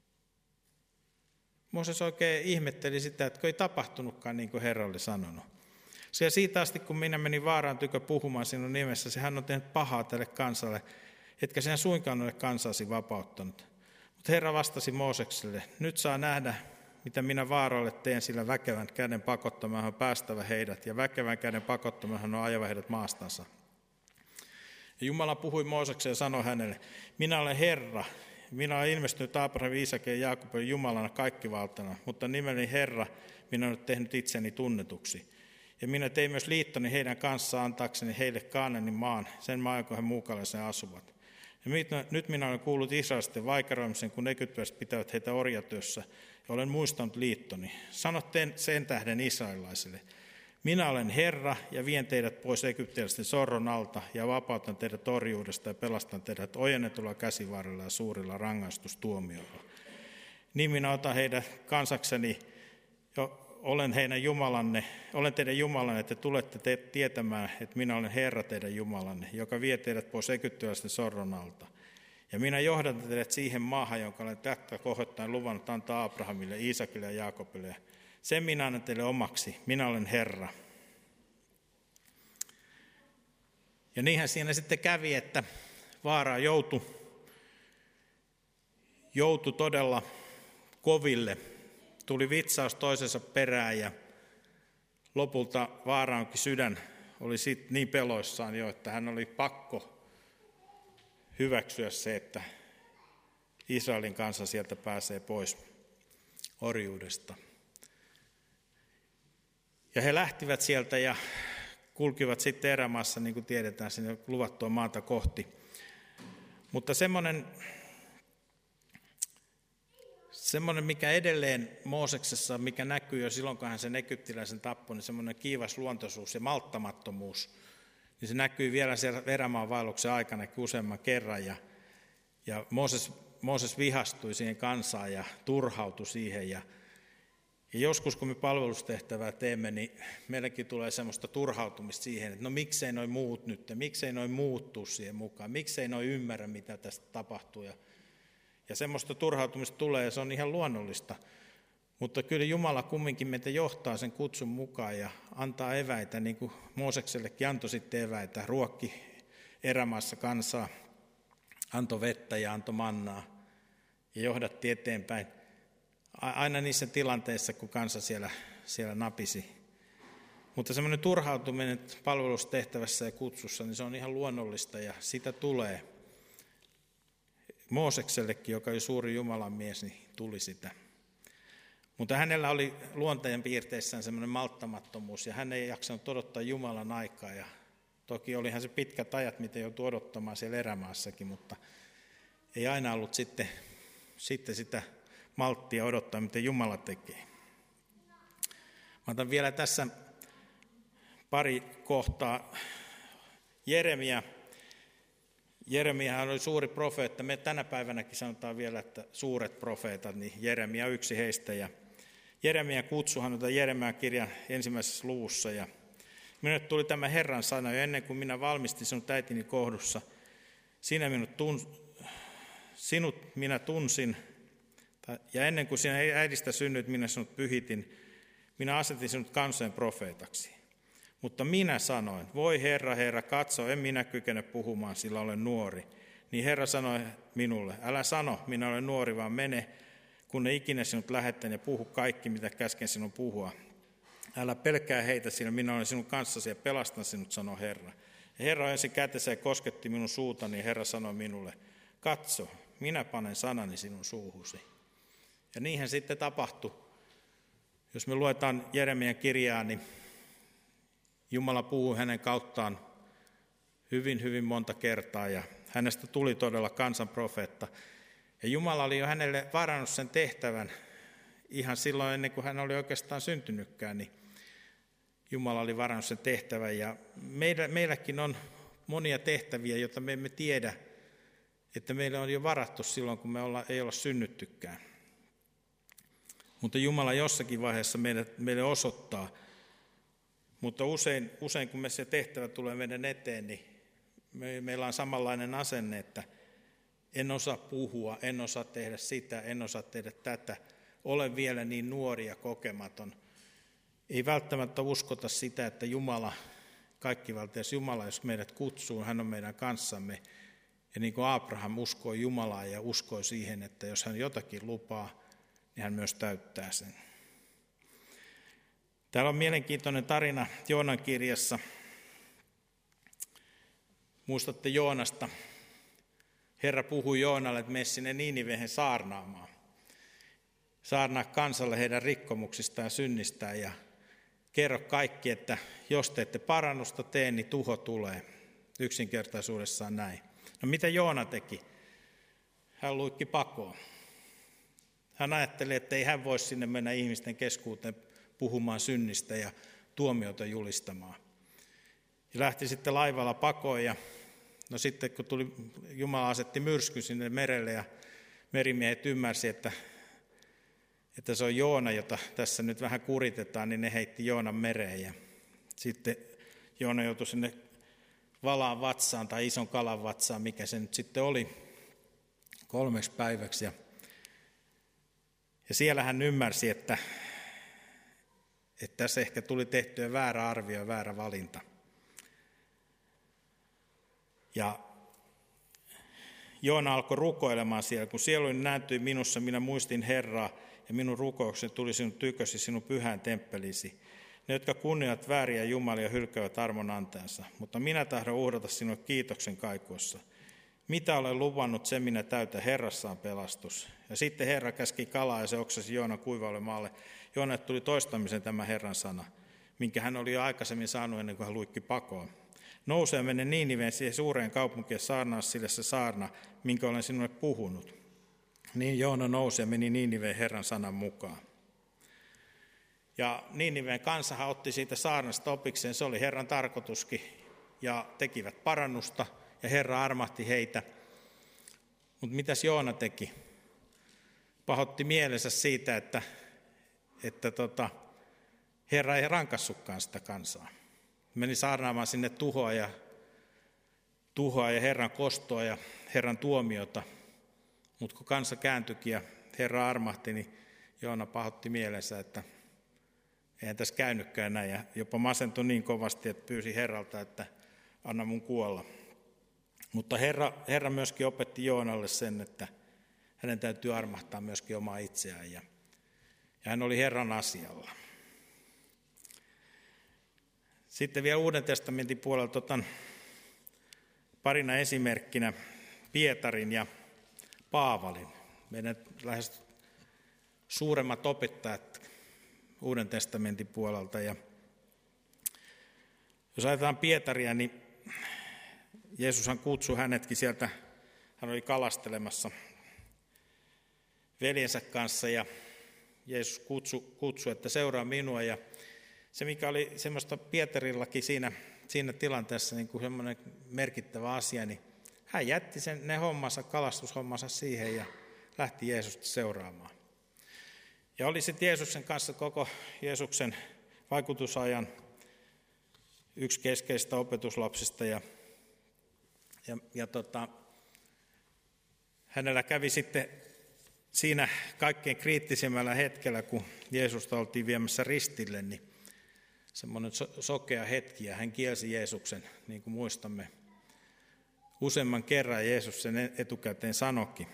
Mooses oikein ihmetteli sitä, että ei tapahtunutkaan niin kuin Herra oli sanonut. Ja siitä asti, kun minä menin Vaaraan tykö puhumaan sinun nimessä, hän on tehnyt pahaa tälle kansalle, etkä sen suinkaan ole kansasi vapauttanut. Mutta Herra vastasi Moosekselle, nyt saa nähdä, mitä minä Vaaralle teen, sillä väkevän käden pakottamaan on päästävä heidät, ja väkevän käden pakottamaan on ajava heidät maastansa. Ja Jumala puhui Moosekseen ja sanoi hänelle, minä olen Herra, minä olen ilmestynyt Abrahamin, Iisakin ja Jaakobin Jumalana kaikkivaltana, mutta nimeni Herra, minä olen tehnyt itseni tunnetuksi. Ja minä tein myös liittoni heidän kanssaan antaakseni heille Kaananin maan, sen maan, jonka he muukalaisen asuvat. Ja nyt minä olen kuullut israelisten vaikeroimisen, kun egyptiläiset pitävät heitä orjatyössä, ja olen muistanut liittoni. Sano sen tähden israelilaisille, minä olen Herra, ja vien teidät pois egyptiläisten sorron alta, ja vapautan teidät orjuudesta, ja pelastan teidät ojennetulla käsivarrella ja suurilla rangaistustuomioilla. Niin minä otan heidän kansakseni, jo olen heidän Jumalanne, olen teidän Jumalanne, että tulette te tietämään, että minä olen Herra teidän Jumalanne, joka vie teidät pois egyptiläisten sorron alta. Ja minä johdan teidät siihen maahan, jonka olen tätä kohottaen luvannut antaa Abrahamille, Iisakille ja Jaakobille. Sen minä annan teille omaksi, minä olen Herra. Ja niinhän siinä sitten kävi, että Vaara joutui, joutui todella koville. Tuli vitsaus toisensa perään ja lopulta Vaaraankin sydän oli sit niin peloissaan jo, että hän oli pakko hyväksyä se, että Israelin kansa sieltä pääsee pois orjuudesta. Ja he lähtivät sieltä ja kulkivat sitten erämaassa, niin kuin tiedetään, sinne luvattua maata kohti. Mutta semmoinen, semmoinen, mikä edelleen Mooseksessa, mikä näkyy jo silloin, kun hän sen egyptiläisen tappoi, niin semmoinen kiivas luontoisuus ja malttamattomuus, niin se näkyy vielä siellä erämaan vaelluksen aikana useamman kerran. Ja, ja Mooses, Mooses vihastui siihen kansaan ja turhautui siihen. Ja, ja joskus, kun me palvelustehtävää teemme, niin meilläkin tulee semmoista turhautumista siihen, että no miksei noi muut nyt, miksei noi muuttuu siihen mukaan, miksei noi ymmärrä, mitä tästä tapahtuu. Ja, ja semmoista turhautumista tulee ja se on ihan luonnollista. Mutta kyllä Jumala kumminkin meitä johtaa sen kutsun mukaan ja antaa eväitä, niin kuin Mooseksellekin antoi sitten eväitä, ruokki erämaassa kansaa, antoi vettä ja antoi mannaa ja johdatti eteenpäin. Aina niissä tilanteissa, kun kansa siellä, siellä napisi. Mutta semmoinen turhautuminen palvelustehtävässä ja kutsussa, niin se on ihan luonnollista ja sitä tulee. Mooseksellekin, joka oli suuri Jumalan mies, niin tuli sitä. Mutta hänellä oli luonteen piirteissään semmoinen malttamattomuus ja hän ei jaksanut odottaa Jumalan aikaa. Ja toki olihan se pitkät ajat, mitä joutui odottamaan siellä erämaassakin, mutta ei aina ollut sitten, sitten sitä malttia odottaa, mitä Jumala tekee. Mä otan vielä tässä pari kohtaa. Jeremia. Jeremiahan oli suuri profeetta. Me tänä päivänäkin sanotaan vielä, että suuret profeetat, niin Jeremia yksi heistä. Ja Jeremia kutsuhan on Jeremian kirjan ensimmäisessä luvussa. Ja minulle tuli tämä Herran sana jo ennen kuin minä valmistin sinut äitini kohdussa. Sinä minut, tun, sinut minä tunsin. Ja ennen kuin sinä äidistä synnyit, minä sinut pyhitin, minä asetin sinut kansojen profeetaksi. Mutta minä sanoin, voi Herra, Herra, katso, en minä kykene puhumaan, sillä olen nuori. Niin Herra sanoi minulle, älä sano, minä olen nuori, vaan mene, kun ne ikinä sinut lähettän ja puhu kaikki, mitä käsken sinun puhua. Älä pelkää heitä, sillä minä olen sinun kanssasi ja pelastan sinut, sanoi Herra. Ja Herra ensin kätensä ja kosketti minun suutani, ja Herra sanoi minulle, katso, minä panen sanani sinun suuhusi. Ja niinhän sitten tapahtui. Jos me luetaan Jeremian kirjaa, niin Jumala puhui hänen kauttaan hyvin, hyvin monta kertaa ja hänestä tuli todella kansan profeetta. Ja Jumala oli jo hänelle varannut sen tehtävän ihan silloin ennen kuin hän oli oikeastaan syntynytkään, niin Jumala oli varannut sen tehtävän. Ja meillä, meilläkin on monia tehtäviä, joita me emme tiedä, että meille on jo varattu silloin, kun me olla, ei olla synnyttykään. Mutta Jumala jossakin vaiheessa meille, meille osoittaa, Mutta usein, usein kun me se tehtävä tulee meidän eteen, niin me, meillä on samanlainen asenne, että en osaa puhua, en osaa tehdä sitä, en osaa tehdä tätä, olen vielä niin nuori ja kokematon. Ei välttämättä uskota sitä, että Jumala, kaikkivaltias Jumala, jos meidät kutsuu, hän on meidän kanssamme. Ja niin kuin Abraham uskoi Jumalaa ja uskoi siihen, että jos hän jotakin lupaa, niin hän myös täyttää sen. Täällä on mielenkiintoinen tarina Joonan kirjassa. Muistatte Joonasta. Herra puhui Joonalle, että mene sinne Niinivehen saarnaamaan. Saarnaa kansalle heidän rikkomuksistaan ja synnistään ja kerro kaikki, että jos te ette parannusta tee, niin tuho tulee. Yksinkertaisuudessaan näin. No mitä Joona teki? Hän luikki pakoon. Hän ajatteli, että ei hän voi sinne mennä ihmisten keskuuteen puhumaan synnistä ja tuomiota julistamaan. Ja lähti sitten laivalla pakoon ja no sitten kun tuli, Jumala asetti myrskyn sinne merelle ja merimiehet ymmärsi, että, että se on Joona, jota tässä nyt vähän kuritetaan, niin ne heitti Joonan mereen ja sitten Joona joutui sinne valaan vatsaan tai ison kalan vatsaan, mikä se nyt sitten oli, kolmeksi päiväksi. Ja, ja siellä hän ymmärsi, että, että tässä ehkä tuli tehtyä väärä arvio ja väärä valinta. Ja Joona alkoi rukoilemaan siellä, kun sieluni nääntyi minussa, minä muistin Herraa, ja minun rukoukseni tuli sinun tykösi, sinun pyhään temppelisi. Ne, jotka kunnioivat vääriä jumalia, hylkäävät armon antajansa, mutta minä tahdon uhrata sinulle kiitoksen kaikuessa. Mitä olen luvannut, sen minä täytän, Herrassa on pelastus. Ja sitten Herra käski kalaa ja se oksasi Joonan kuivalle maalle. Joonalle tuli toistamisen tämä Herran sana, minkä hän oli jo aikaisemmin saanut ennen kuin hän luikki pakoon. Nouse ja mene Niiniveen siihen suureen kaupunkiin ja saarnaa sille se saarna, minkä olen sinulle puhunut. Niin Joona nousi ja meni Niiniveen Herran sanan mukaan. Ja Niiniveen kansahan otti siitä saarnasta opikseen, se oli Herran tarkoituskin, ja tekivät parannusta, ja Herra armahti heitä. Mutta mitäs Joona teki? Pahoitti mielensä siitä, että, että tota, Herra ei rankassutkaan sitä kansaa. Meni saarnaamaan sinne tuhoa ja, tuhoa ja Herran kostoa ja Herran tuomiota. Mutta kun kansa kääntyikin ja Herra armahti, niin Joona pahoitti mielensä, että eihän tässä käynytkään näin. Ja jopa masentui niin kovasti, että pyysi Herralta, että anna mun kuolla. Mutta Herra, Herra myöskin opetti Joonalle sen, että hänen täytyy armahtaa myöskin omaa itseään. Ja, ja hän oli Herran asialla. Sitten vielä Uuden testamentin puolelta otan parina esimerkkinä Pietarin ja Paavalin. Meidän lähes suuremmat opettajat Uuden testamentin puolelta. Ja jos ajatellaan Pietaria, niin Jeesushan kutsui hänetkin sieltä, hän oli kalastelemassa veljensä kanssa ja Jeesus kutsui, kutsui että seuraa minua. Ja se, mikä oli semmoista Pietarillakin siinä, siinä tilanteessa niin kuin semmoinen merkittävä asia, niin hän jätti sen, ne hommansa, kalastushommansa siihen ja lähti Jeesusta seuraamaan. Ja oli sitten Jeesuksen kanssa koko Jeesuksen vaikutusajan yksi keskeisistä opetuslapsista. Ja, ja, ja tota, hänellä kävi sitten siinä kaikkein kriittisimmällä hetkellä, kun Jeesusta oltiin viemässä ristille, niin semmoinen so- sokea hetki, ja hän kielsi Jeesuksen, niin kuin muistamme. Useamman kerran Jeesus sen etukäteen sanoikin.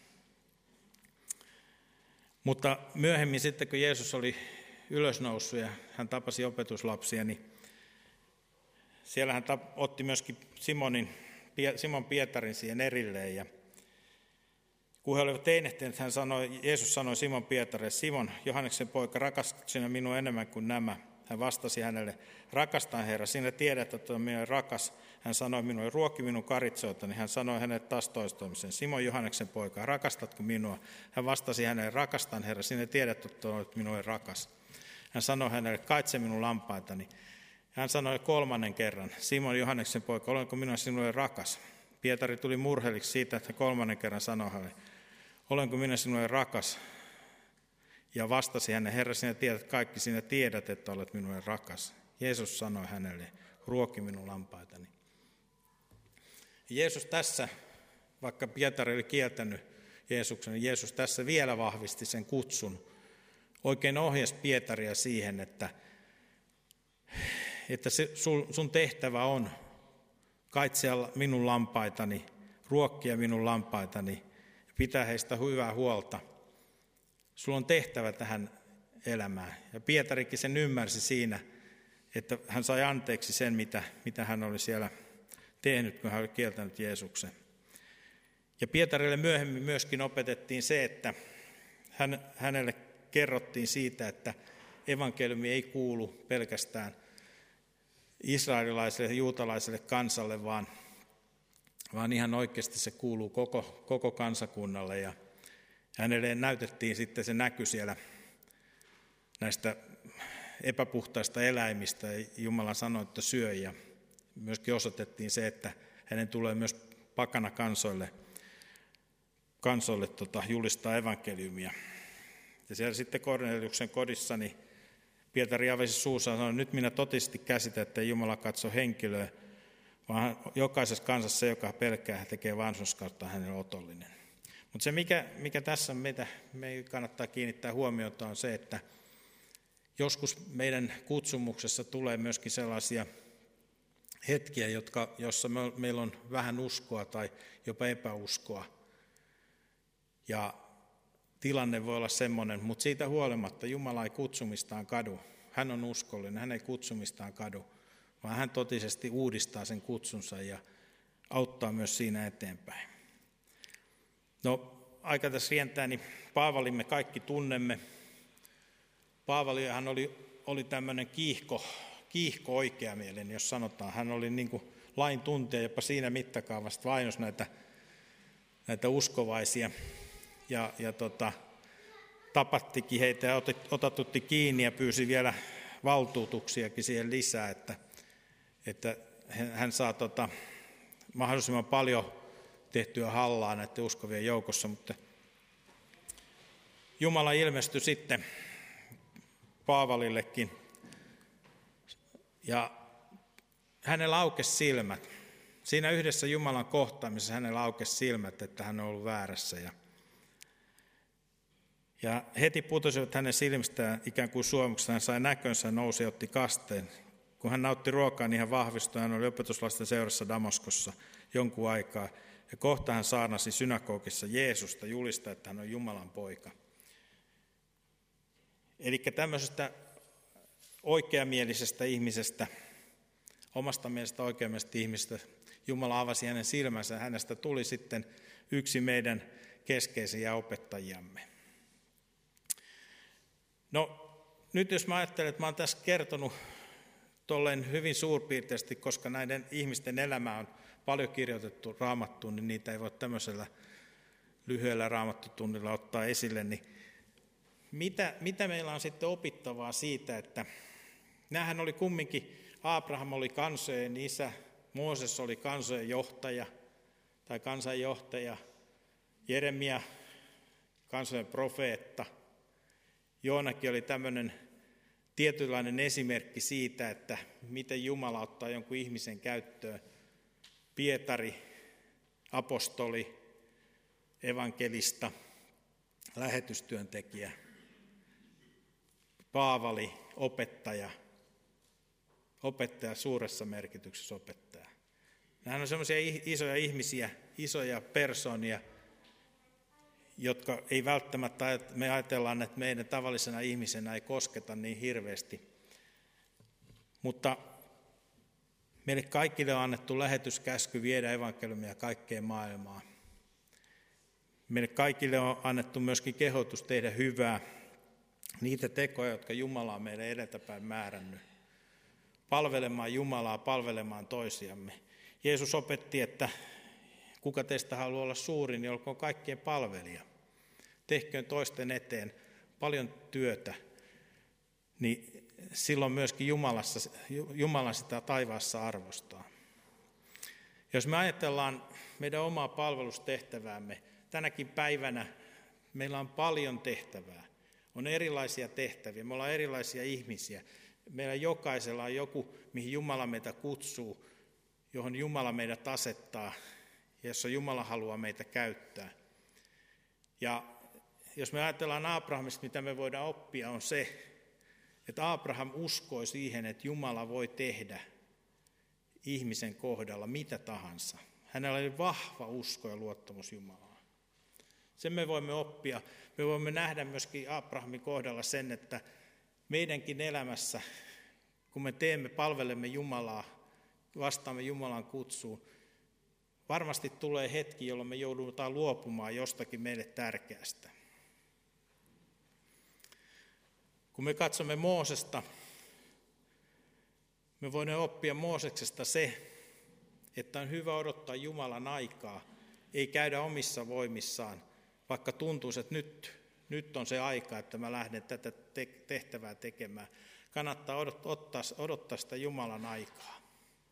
Mutta myöhemmin sitten, kun Jeesus oli ylösnoussut ja hän tapasi opetuslapsia, niin siellä hän otti myöskin Simonin, Simon Pietarin siihen erilleen. Ja kun he olivat einehtineet, hän sanoi, Jeesus sanoi Simon Pietarille, Simon, Johanneksen poika, rakastatko sinä minua enemmän kuin nämä? Hän vastasi hänelle, rakastan Herra, sinä tiedät, että olen minua rakas. Hän sanoi minulle, ruokki minun karitsoitani. Hän sanoi hänelle taas toistamisen, Simon Johanneksen poika, rakastatko minua? Hän vastasi hänelle, rakastan Herra, sinä tiedät, että olet minulle rakas. Hän sanoi hänelle, kaitse minun lampaitani. Hän sanoi kolmannen kerran, Simon Johanneksen poika, olenko minua sinulle rakas? Pietari tuli murheelliksi siitä, että kolmannen kerran sanoi hänelle, olenko minä sinulle rakas? Ja vastasi hänen, Herra, sinä tiedät kaikki, sinä tiedät, että olet minulle rakas. Jeesus sanoi hänelle, ruoki minun lampaitani. Jeesus tässä, vaikka Pietari oli kieltänyt Jeesuksen, niin Jeesus tässä vielä vahvisti sen kutsun. Oikein ohjasi Pietaria siihen, että, että se, sun tehtävä on kaitsia minun lampaitani, ruokkia minun lampaitani, pitää heistä hyvää huolta. Sulla on tehtävä tähän elämään. Ja Pietarikin sen ymmärsi siinä, että hän sai anteeksi sen, mitä, mitä hän oli siellä tehnyt, kun hän oli kieltänyt Jeesuksen. Ja Pietarille myöhemmin myöskin opetettiin se, että hän, hänelle kerrottiin siitä, että evankeliumi ei kuulu pelkästään israelilaiselle ja juutalaiselle kansalle, vaan, vaan ihan oikeasti se kuuluu koko, koko kansakunnalle. Ja hänelle näytettiin sitten se näky siellä näistä epäpuhtaista eläimistä, ja Jumala sanoi, että syö, ja myöskin osoitettiin se, että hänen tulee myös pakana kansoille, kansoille tota, julistaa evankeliumia. Ja siellä sitten Korneliuksen kodissa, niin Pietari avasi suussaan ja sanoi, nyt minä totisesti käsitän, että Jumala katsoo henkilöä, vaan jokaisessa kansassa, joka pelkää, tekee vanhurskautta hänelle otollinen. Mutta se, mikä, mikä tässä meitä, me kannattaa kiinnittää huomiota, on se, että joskus meidän kutsumuksessa tulee myöskin sellaisia hetkiä, jotka, jossa me, meillä on vähän uskoa tai jopa epäuskoa. Ja tilanne voi olla semmoinen, mutta siitä huolimatta Jumala ei kutsumistaan kadu. Hän on uskollinen, hän ei kutsumistaan kadu, vaan hän totisesti uudistaa sen kutsunsa ja auttaa myös siinä eteenpäin. No, aika tässä rientää, niin Paavalin me kaikki tunnemme. Paavalihan oli, oli tämmöinen kiihko, kiihko oikeamielinen, jos sanotaan. Hän oli niin kuin lain tuntija, jopa siinä mittakaavasta vainos näitä, näitä uskovaisia. Ja, ja tota, tapattikin heitä ja otatutti kiinni ja pyysi vielä valtuutuksiakin siihen lisää, että, että hän saa tota, mahdollisimman paljon tehtyä hallaa näiden uskovien joukossa, mutta Jumala ilmestyi sitten Paavalillekin ja hänellä aukesi silmät. Siinä yhdessä Jumalan kohtaamisessa hänellä aukesi silmät, että hän on ollut väärässä. Ja, ja heti putosivat hänen silmistään ikään kuin suomuksessa. Hän sai näkönsä, nousi ja otti kasteen. Kun hän nautti ruokaa, niin hän vahvistui. Hän oli opetuslasten seurassa Damaskossa jonkun aikaa. Ja kohta hän saarnasi synagogissa Jeesusta, julistaa, että hän on Jumalan poika. Eli tämmöisestä oikeamielisestä ihmisestä, omasta mielestä oikeamielisestä ihmisestä, Jumala avasi hänen silmänsä ja hänestä tuli sitten yksi meidän keskeisiä opettajiamme. No nyt jos mä ajattelen, että mä oon tässä kertonut tolleen hyvin suurpiirteisesti, koska näiden ihmisten elämä on paljon kirjoitettu Raamattuun, niin niitä ei voi tämmöisellä lyhyellä Raamattutunnilla ottaa esille, niin mitä, mitä meillä on sitten opittavaa siitä, että näähän oli kumminkin, Abraham oli kansojen isä, Mooses oli kansojen johtaja tai kansanjohtaja, Jeremia kansojen profeetta, Joonakin oli tämmöinen tietynlainen esimerkki siitä, että miten Jumala ottaa jonkun ihmisen käyttöön. Pietari, apostoli, evankelista, lähetystyöntekijä, Paavali, opettaja, opettaja suuressa merkityksessä opettaja. Nämä on semmoisia isoja ihmisiä, isoja persoonia, jotka ei välttämättä, me ajatellaan, että meidän tavallisena ihmisenä ei kosketa niin hirveästi. Mutta meille kaikille on annettu lähetyskäsky viedä evankeliumia kaikkeen maailmaan. Meille kaikille on annettu myöskin kehotus tehdä hyvää, niitä tekoja, jotka Jumala on meille edeltäpäin määrännyt. Palvelemaan Jumalaa, palvelemaan toisiamme. Jeesus opetti, että kuka teistä haluaa olla suuri, niin olkoon kaikkien palvelija. Tehköön toisten eteen paljon työtä, niin silloin myöskin Jumalassa, Jumala sitä taivaassa arvostaa. Jos me ajatellaan meidän omaa palvelustehtäväämme, tänäkin päivänä meillä on paljon tehtävää. On erilaisia tehtäviä, me ollaan erilaisia ihmisiä. Meillä jokaisella on joku, mihin Jumala meitä kutsuu, johon Jumala meidät asettaa, ja jossa Jumala haluaa meitä käyttää. Ja jos me ajatellaan Abrahamista, mitä me voidaan oppia, on se, että Abraham uskoi siihen, että Jumala voi tehdä ihmisen kohdalla mitä tahansa. Hänellä oli vahva usko ja luottamus Jumalaan. Sen me voimme oppia. Me voimme nähdä myöskin Abrahamin kohdalla sen, että meidänkin elämässä, kun me teemme, palvelemme Jumalaa, vastaamme Jumalan kutsuun, varmasti tulee hetki, jolloin me joudutaan luopumaan jostakin meille tärkeästä. Kun me katsomme Moosesta, me voimme oppia Mooseksesta se, että on hyvä odottaa Jumalan aikaa, ei käydä omissa voimissaan, vaikka tuntuisi, että nyt, nyt on se aika, että mä lähden tätä tehtävää tekemään. Kannattaa odottaa, odottaa sitä Jumalan aikaa.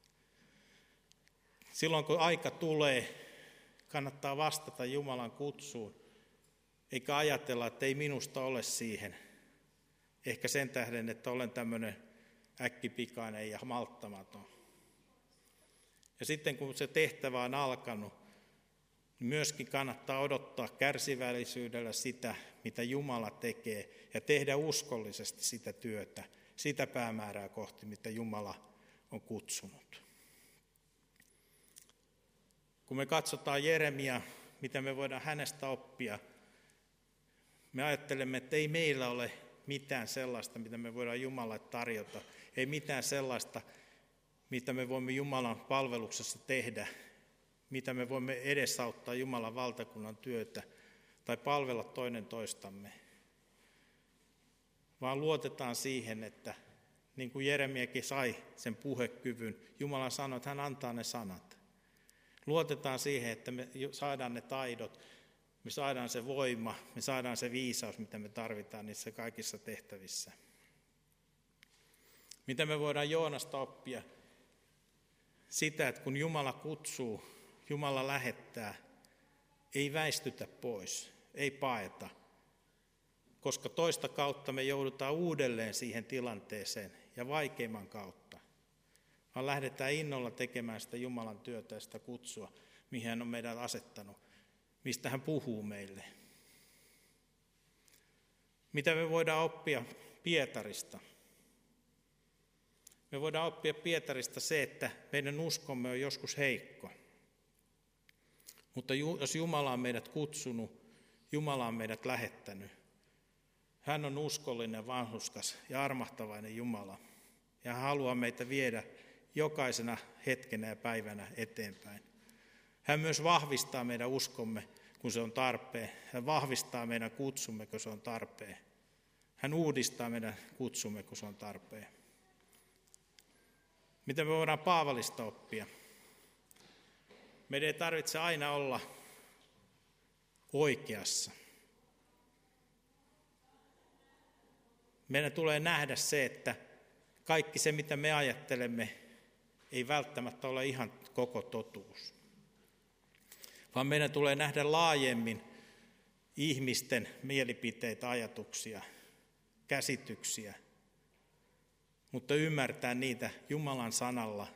Silloin kun aika tulee, kannattaa vastata Jumalan kutsuun, eikä ajatella, että ei minusta ole siihen. Ehkä sen tähden, että olen tämmöinen äkkipikainen ja malttamaton. Ja sitten kun se tehtävä on alkanut, niin myöskin kannattaa odottaa kärsivällisyydellä sitä, mitä Jumala tekee, ja tehdä uskollisesti sitä työtä, sitä päämäärää kohti, mitä Jumala on kutsunut. Kun me katsotaan Jeremia, mitä me voidaan hänestä oppia, me ajattelemme, että ei meillä ole mitään sellaista, mitä me voidaan Jumalalle tarjota. Ei mitään sellaista, mitä me voimme Jumalan palveluksessa tehdä, mitä me voimme edesauttaa Jumalan valtakunnan työtä tai palvella toinen toistamme. Vaan luotetaan siihen, että niin kuin Jeremiakin sai sen puhekyvyn, Jumala sanoi, että hän antaa ne sanat. Luotetaan siihen, että me saadaan ne taidot, me saadaan se voima, me saadaan se viisaus, mitä me tarvitaan niissä kaikissa tehtävissä. Mitä me voidaan Joonasta oppia? Sitä, että kun Jumala kutsuu, Jumala lähettää, ei väistytä pois, ei paeta, koska toista kautta me joudutaan uudelleen siihen tilanteeseen ja vaikeimman kautta, vaan lähdetään innolla tekemään sitä Jumalan työtä ja sitä kutsua, mihin hän on meidät asettanut, mistä hän puhuu meille. Mitä me voidaan oppia Pietarista? Me voidaan oppia Pietarista se, että meidän uskomme on joskus heikko. Mutta jos Jumala on meidät kutsunut, Jumala on meidät lähettänyt. Hän on uskollinen, vanhurskas ja armahtavainen Jumala. Ja hän haluaa meitä viedä jokaisena hetkenä ja päivänä eteenpäin. Hän myös vahvistaa meidän uskomme, kun se on tarpeen. Hän vahvistaa meidän kutsumme, kun se on tarpeen. Hän uudistaa meidän kutsumme, kun se on tarpeen. Mitä me voidaan Paavalista oppia? Meidän ei tarvitse aina olla oikeassa. Meidän tulee nähdä se, että kaikki se, mitä me ajattelemme, ei välttämättä ole ihan koko totuus. Vaan meidän tulee nähdä laajemmin ihmisten mielipiteitä, ajatuksia, käsityksiä, mutta ymmärtää niitä Jumalan sanalla.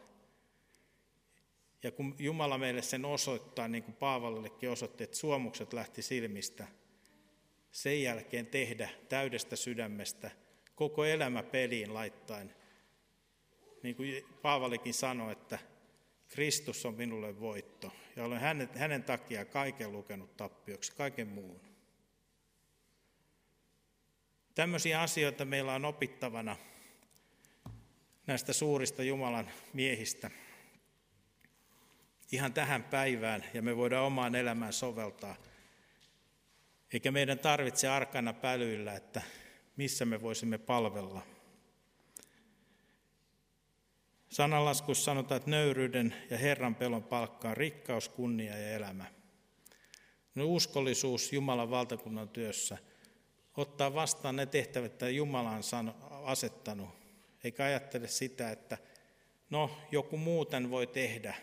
Ja kun Jumala meille sen osoittaa, niin kuin Paavalillekin osoitti, että suomukset lähti silmistä, sen jälkeen tehdä täydestä sydämestä koko elämä peliin laittaen. Niin kuin Paavalikin sanoi, että Kristus on minulle voitto ja olen hänen, hänen takia kaiken lukenut tappioksi, kaiken muun. Tämmöisiä asioita meillä on opittavana näistä suurista Jumalan miehistä ihan tähän päivään, ja me voidaan omaan elämään soveltaa. Eikä meidän tarvitse arkana pälyillä, että missä me voisimme palvella. Sananlaskussa sanotaan, että nöyryyden ja Herran pelon palkka on rikkaus, kunnia ja elämä. No, uskollisuus Jumalan valtakunnan työssä ottaa vastaan ne tehtävät, että Jumala on asettanut, eikä ajattele sitä, että no, joku muuten voi tehdä.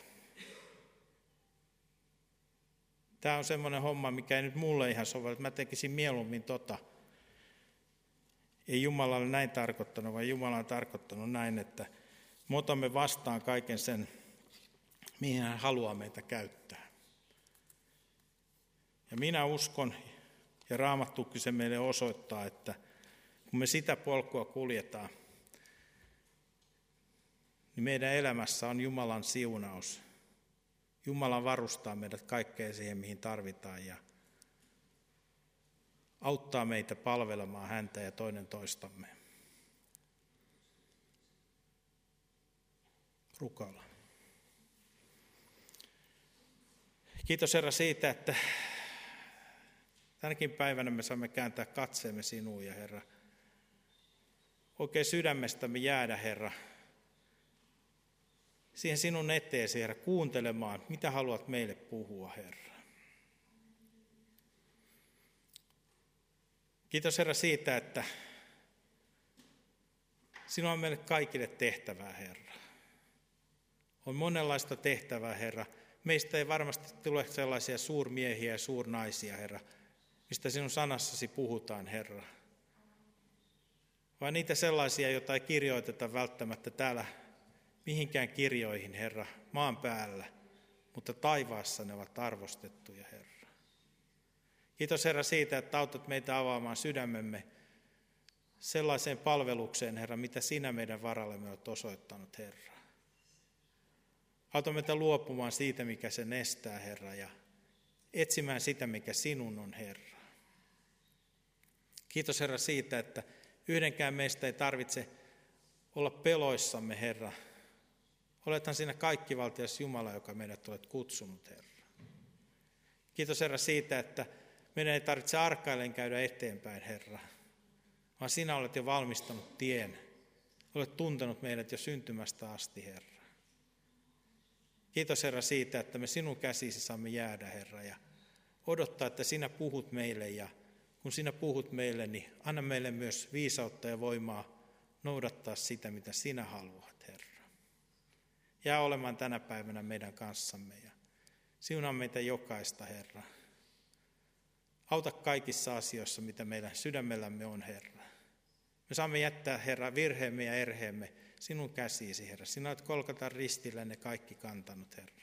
Tämä on semmoinen homma, mikä ei nyt mulle ihan sovellu, että mä tekisin mieluummin tota. Ei Jumala ole näin tarkoittanut, vaan Jumala on tarkoittanut näin, että me otamme vastaan kaiken sen, mihin hän haluaa meitä käyttää. Ja minä uskon, ja Raamattukin se meille osoittaa, että kun me sitä polkua kuljetaan, niin meidän elämässä on Jumalan siunaus. Jumala varustaa meidät kaikkeen siihen, mihin tarvitaan, ja auttaa meitä palvelemaan häntä ja toinen toistamme. Rukoillaan. Kiitos Herra siitä, että tänäkin päivänä me saamme kääntää katseemme sinuun ja Herra. Oikein sydämestämme jäädä, Herra, siihen sinun eteesi, Herra, kuuntelemaan, mitä haluat meille puhua, Herra. Kiitos Herra siitä, että sinua on meille kaikille tehtävää, Herra. On monenlaista tehtävää, Herra. Meistä ei varmasti tule sellaisia suurmiehiä ja suurnaisia, Herra, mistä sinun sanassasi puhutaan, Herra. Vaan niitä sellaisia, joita ei kirjoiteta välttämättä täällä mihinkään kirjoihin, Herra, maan päällä, mutta taivaassa ne ovat arvostettuja, Herra. Kiitos Herra siitä, että autat meitä avaamaan sydämemme sellaiseen palvelukseen, Herra, mitä sinä meidän varallemme olet osoittanut, Herra. Auta meitä luopumaan siitä, mikä sen estää, Herra, ja etsimään sitä, mikä sinun on, Herra. Kiitos Herra siitä, että yhdenkään meistä ei tarvitse olla peloissamme, Herra. Olethan sinä kaikkivaltias Jumala, joka meidät olet kutsunut, Herra. Kiitos Herra siitä, että meidän ei tarvitse arkailen käydä eteenpäin, Herra, vaan sinä olet jo valmistanut tien. Olet tuntenut meidät jo syntymästä asti, Herra. Kiitos Herra siitä, että me sinun käsisi saamme jäädä, Herra, ja odottaa, että sinä puhut meille, ja kun sinä puhut meille, niin anna meille myös viisautta ja voimaa noudattaa sitä, mitä sinä haluat, Herra. Jää olemaan tänä päivänä meidän kanssamme, ja siunaa meitä jokaista, Herra. Auta kaikissa asioissa, mitä meidän sydämellämme on, Herra. Me saamme jättää, Herra, virheemme ja erheemme sinun käsiisi, Herra. Sinä olet Golgatan ristillä ne kaikki kantanut, Herra.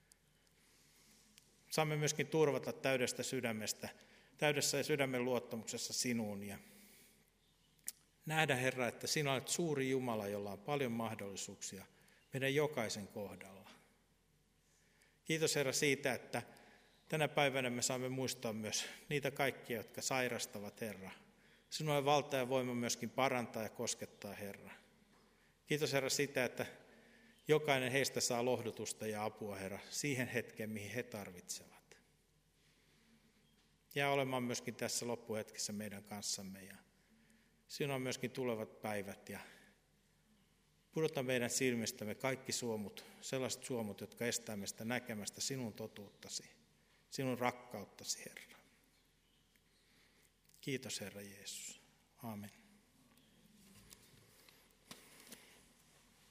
Saamme myöskin turvata täydestä sydämestä, täydessä sydämen luottamuksessa sinuun ja nähdä, Herra, että sinä olet suuri Jumala, jolla on paljon mahdollisuuksia meidän jokaisen kohdalla. Kiitos Herra siitä, että tänä päivänä me saamme muistaa myös niitä kaikkia, jotka sairastavat, Herra. Sinulla on valta ja voima myöskin parantaa ja koskettaa, Herra. Kiitos Herra siitä, että jokainen heistä saa lohdutusta ja apua, Herra, siihen hetkeen, mihin he tarvitsevat. Jää olemaan myöskin tässä loppuhetkessä meidän kanssamme ja siinä on myöskin tulevat päivät ja pudota meidän silmistämme kaikki suomut, sellaiset suomut, jotka estää meistä näkemästä sinun totuuttasi, sinun rakkauttasi, Herra. Kiitos Herra Jeesus. Aamen.